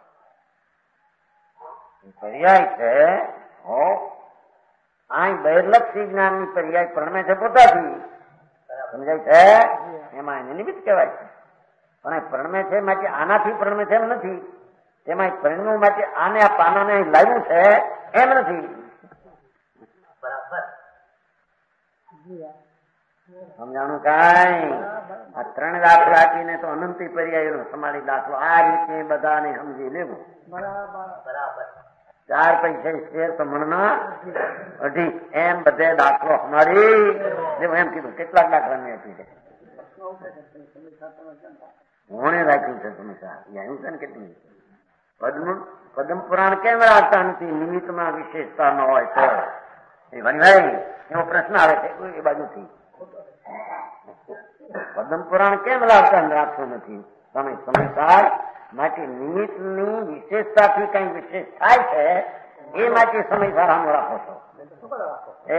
પર્યાય છે. હો આ બહિર્લક્ષી જ્ઞાનની પર્યાય પરણે છે પોતાથી, સમજાય છે? એમાં એને નિમિત્ત કહેવાય છે. પણ પરણમે છે માટે આનાથી પરણમે છે એમ નથી. તેમાં પરિણમવા માટે આને આ પાનાને લાવ્યું છે એમ નથી. સમજાણું? કાંઈ આ ત્રણ દાખલા આપીને તો અનંતી પર્યાયનો સમાડી દાખલો આ રીતે બધાને સમજી લેવું. ચાર પૈસા શેર તો મણના અઢી એમ બધે દાખલો અમારી જેવું એમ કીધું. કેટલાક દાખલા મેં આપી છે? કોણે રાખ્યું છે તમે આવ્યું છે ને કેટલું? પદ્મ પદ્મ પુરાણ કેમ રાખતા નથી? નિમિત્તમાં વિશેષતા ન હોય તો એ ભાઈ એવો પ્રશ્ન આવે છે એ બાજુથી. પદ્મ પુરાણ કેમ લાવતા રાખતું નથી? તમે સમજદાર માટે નિમિત્તની વિશેષતાથી કઈ વિશેષ થાય છે એ માટે સમયસર આમ રાખો છો. એ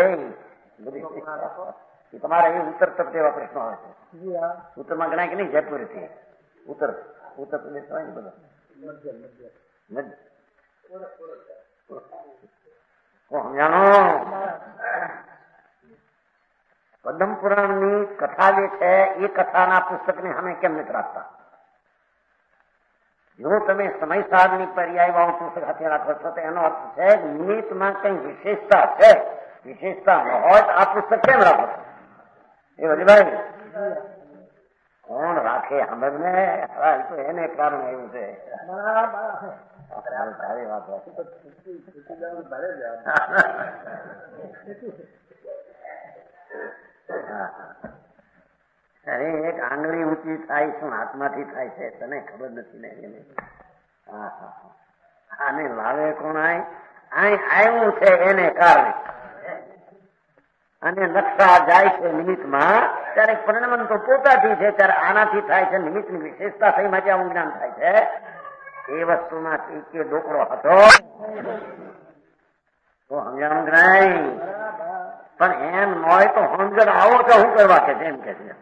બધી તમારે એ ઉત્તર તરફ એવા પ્રશ્નો આવે છે. ઉત્તરમાં ગણાય કે નહીં? જયપુરથી ઉત્તર ઉત્તર પ્રદેશ હોય ને બધા સમજાણો? પદ્મ પુરાણની કથા જે છે એ કથાના પુસ્તકને અમે કેમ નથી રાખતા? જો તમે સમયસારની પર્યાય વાળું પુસ્તક હાથે રાખો છો તો એનો અર્થ છે નિમિત્તમાં કઈ વિશેષતા છે. વિશેષતા ન હોય તો આ પુસ્તક કેમ રાખો છો? એ વજીભાઈ કોણ રાખે? સમજ ને તો એને કારણે એવું છે. સારી વાત અરે એક આંગળી ઊંચી થાય શું હાથમાંથી થાય છે તને ખબર નથી ને? એને હા હા આને લાવે કોણ? આય આય આવ્યું છે એને કારણે. અને નકશા જાય છે નિમિત્તમાં ત્યારે પરિણામ તો પોતાથી છે, ત્યારે આનાથી થાય છે. નિમિત્તની વિશેષતા થઈ માટે આવું જ્ઞાન થાય છે. એ વસ્તુમાંથી કે ડોકરો હતો તો સમજાણું નહીં. પણ એમ ન હોય તો સમજણ આવો તો શું કરવા કે છે? એમ કે છે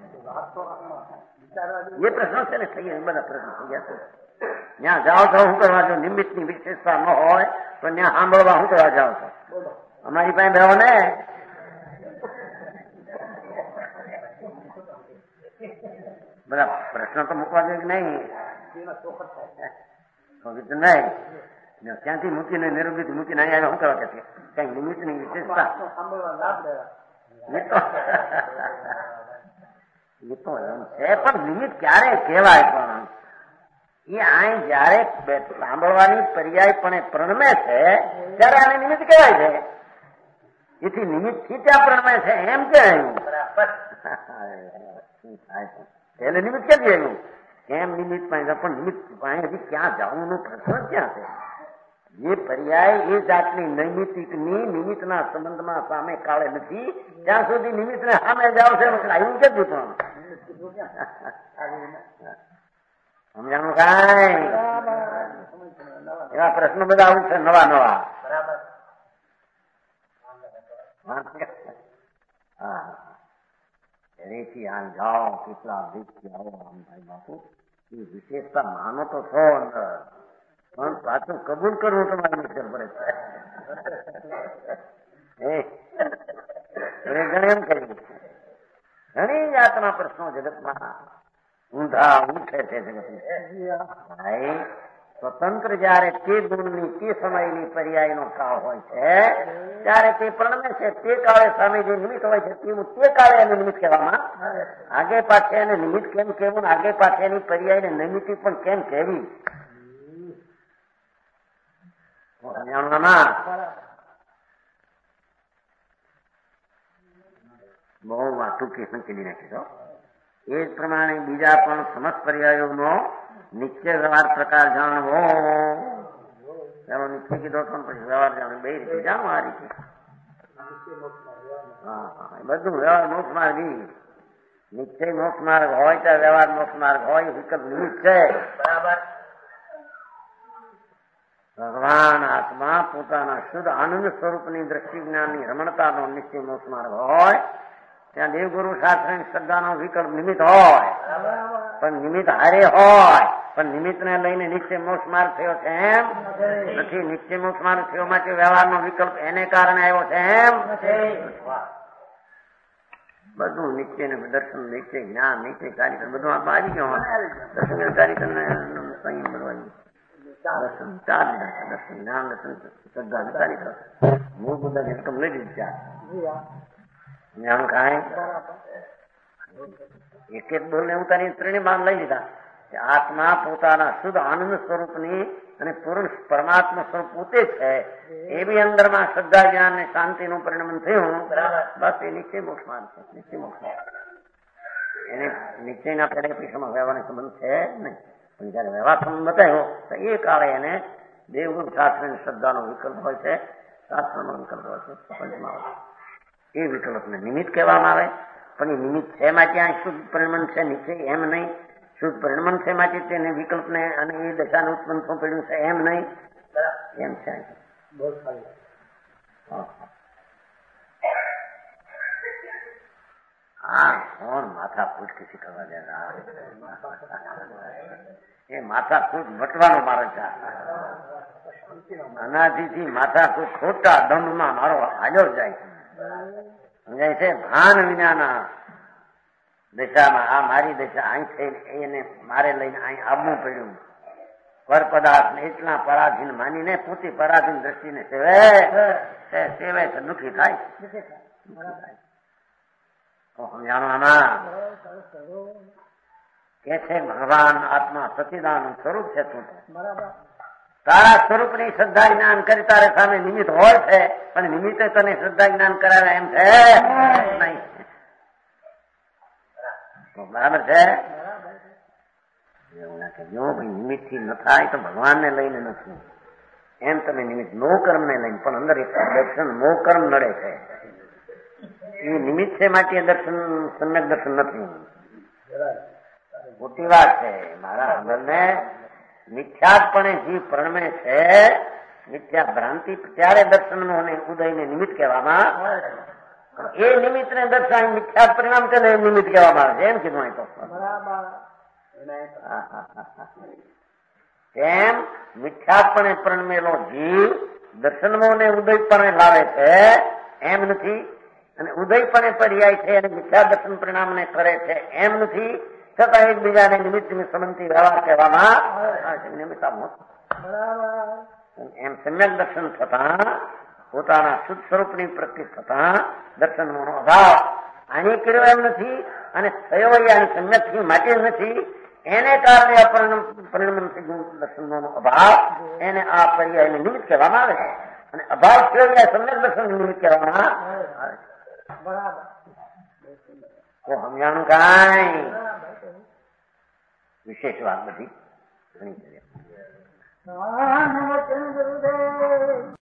એ પ્રશ્ન છે ને. થઈ બધા પ્રશ્ન થઈ ગયા છે. ત્યાં જાઓ છો શું કરવા? જો નિમિત્તની વિશેષતા ન હોય તો ત્યાં સાંભળવા શું કરવા જાઓ છો? અમારી પાસે બેહો ને. બધા પ્રશ્ન તો મૂકવા જોઈએ કે નહીં? નહીં ક્યાંથી મૂકીને નિરૂપિત મૂકીને અહીંયા શું કરવા કે કઈ નિમિત્તની વિશેષતા એ તો એમ છે. પણ નિમિત્ત ક્યારે કહેવાય? પણ એ આ જયારે સાંભળવાની પર્યાય પણ પ્રણમે છે ત્યારે આને નિમિત્ત કહેવાય છે. એથી નિમિત્ત થી ત્યાં પ્રણમે છે એમ કહેવાય. એટલે નિમિત્ત ક્યાંથી આવ્યું? કેમ નિમિત્ત પાસે? પણ નિમિત્ત પાસે હજી ક્યાં જવાનું પ્રશ્ન ક્યાં છે? જે પર્યાય એ જાતની નૈમિતિકની નિમિત્તના સંબંધમાં સામે કાળે નથી ત્યાં સુધી નિમિત્તને સામે જાવ છે આવ્યું કેટલું? પણ સમજાણું? કાંઈ એવા પ્રશ્નો બધા આવું છે નવા નવા. હા રેથી આમ જાઓ કેટલા દીકથી આવો આમ ભાઈ બાપુ એ વિશેષતા માનો તો છો અંદર, પણ પાછું કબૂલ કરવું તમારે મુશ્કેલ પડે છે. ઘણી એમ કહ્યું ઘણી જાતના પ્રશ્નો જગતમાં ઊંધા ઉઠે છે. જગતમાં સ્વતંત્ર જયારે તે ગુણની તે સમયની પર્યાયનો કાળ હોય છે ત્યારે તે પ્રણમે છે. તે કાળે સામે જે નિમિત્ત હોય છે તેવું તે કાળે એને નિમિત્ત કહેવામાં. આગે પાછે એને નિમિત્ત કેમ કહેવું? આગે પાછે એની પર્યાયને નૈમિતિક પણ કેમ કહેવી? બહુ વાતું કેસન ચલી નાખી દો. એ જ પ્રમાણે બીજા પણ સમસ્ત પર્યાયોનો નિશ્ચય વ્યવહાર પ્રકાર જાણવો. ચાલો નિશ્ચય કીધો તો પછી વ્યવહાર જાણો, બે રીતે જાણો આ રીતે. હા, બધું વ્યવહાર મોક્ષ માર્ગ. નિશ્ચય મોક્ષ માર્ગ હોય ત્યાં વ્યવહાર મોક્ષ માર્ગ હોય, વિકલ્પ નિમિત્ત છે. બરાબર. ભગવાન આત્મા પોતાના શુદ્ધ આનંદ સ્વરૂપની દ્રષ્ટિ જ્ઞાનની રમણતાનો નિશ્ચય મોક્ષ માર્ગ હોય ત્યાં દેવગુરુ શાસ્ત્રની શ્રદ્ધાનો વિકલ્પ નિમિત્ત હોય, પણ નિમિત્ત હારે હોય, પણ નિમિત્તને લઈને નિશ્ચય મોક્ષ માર્ગ થયો છે એમ નથી. નિશ્ચય મોક્ષ માર્ગ થયો માટે વ્યવહારનો વિકલ્પ એને કારણે આવ્યો છે એમ બધું નિશ્ચય ને દર્શન, નિશ્ચય જ્ઞાન, નિશ્ચય કાર્યક્રમ બધું આ આવી ગયો. દર્શન કાર્યક્રમ સંયમ બધું દર્શન ચાર દર્શન જ્ઞાન દર્શન શ્રદ્ધા કાર્યક્રમ મૂળ મુદ્દા રકમ લઈ લીધી ચાર જ્ઞાન કાંઈ એક એક બોલને ઉતારી ત્રણેય બાદ લઈ લીધા. આત્મા પોતાના શુદ્ધ આનંદ સ્વરૂપની અને પૂર્ણ પરમાત્મા સ્વરૂપ પોતે છે એ બી અંદરમાં શ્રદ્ધા જ્ઞાન ને શાંતિનું પરિણમન થયું. બસ એ નિશ્ચય મોક્ષ માર્ગ છે. નિશ્ચય મોક્ષ એને નિશ્ચયના પેરેપીઠમાં વ્યવહારનો સંબંધ છે નહીં, પણ જયારે વ્યવહાર સંબંધ બતાવ્યો તો એ કાળે એને દેવગુરુ શાસ્ત્રની શ્રદ્ધાનો વિકલ્પ હોય છે, શાસ્ત્રનો વિકલ્પ હોય છે. પંચમાં એ વિકલ્પને નિમિત્ત કહેવામાં આવે, પણ એ નિમિત્ત છે માટે આ શુદ્ધ પરિણમન છે, નિશ્ચય એમ નહીં. શુદ્ધ પરિણમન છે માટે તેને વિકલ્પને અને એ દશાને ઉત્પન્ન સોંપેલું છે એમ નહીં, એમ છે. હા, કોણ માથા ફૂટ કિસી કરવા દે? એ માથા ફૂટ વટવાનો મારો છે. અનાદિથી માથા ફૂટ ખોટા દંડમાં મારો હાલ્યો જાય સમજાય છે. ભાન વિનાના દશામાં આ મારી દશા અહીં થઈને એને મારે લઈને અહીં આવવું પડ્યું. પર પદાર્થ એટલા પરાધીન માનીને પોતે પરાધીન દ્રષ્ટિને સેવે સેવે છે, દુઃખી થાય. સમજાણો આમાં કે છે ભગવાન આત્મા સચિદાનંદ સ્વરૂપ છે. તું તારા સ્વરૂપની શ્રદ્ધા જ્ઞાન કરી તારે સામે નિમિત્ત હોય છે, પણ નિમિત્તે તને શ્રદ્ધા જ્ઞાન કરાવે એમ છે નહીં. બરાબર છે. એવું ના કે જો ભાઈ નિમિત્ત થી ન થાય તો ભગવાનને લઈને નથી એમ. તમે નિમિત્ત નો કર્મ ને લઈને, પણ અંદર એક દર્શન નો કર્મ નડે છે. એ નિમિત્ત છે માટે દર્શન સમ્યક દર્શન નથી. મોટી વાત છે. મારા અંદરને મિથ્યાપણે જીવ પ્રણમે છે, મિથ્યા ભ્રાંતિ ત્યારે દર્શન અને ઉદયને નિમિત્ત કહેવામાં. એ નિમિત્ત ને દર્શન મિથ્યા પરિણામ છે ને એ નિમિત્ત કહેવામાં આવે છે એમ કીધું. તો તેમ મિથ્યાપણે પ્રણમેલો જીવ દર્શનોને ઉદયપણે લાવે છે એમ નથી, અને ઉદયપણે પર્યાય છે અને મિથ્યા દર્શન પરિણામને કરે છે એમ નથી. છતાં એકબીજાને નિમિત્ત સંબંધી વ્યવહાર કહેવામાં એમ. સમ્યક દર્શન થતા પોતાના શુદ્ધ સ્વરૂપની પ્રતિ થતા દર્શનનો અભાવ આને કર્યો એમ નથી, અને થયો આની સમ્યકથી માટે નથી. એને કારણે આ પરિણમન દર્શનનો અભાવ એને આ પર્યાયને નિમિત્ત કહેવામાં આવે છે, અને અભાવ થયો સમ્યક દર્શન નિમિત્ત કહેવામાં આવે છે. બરાબર. તો સમજાણું કાંઈ વિશેષ વાત બધી ઘણી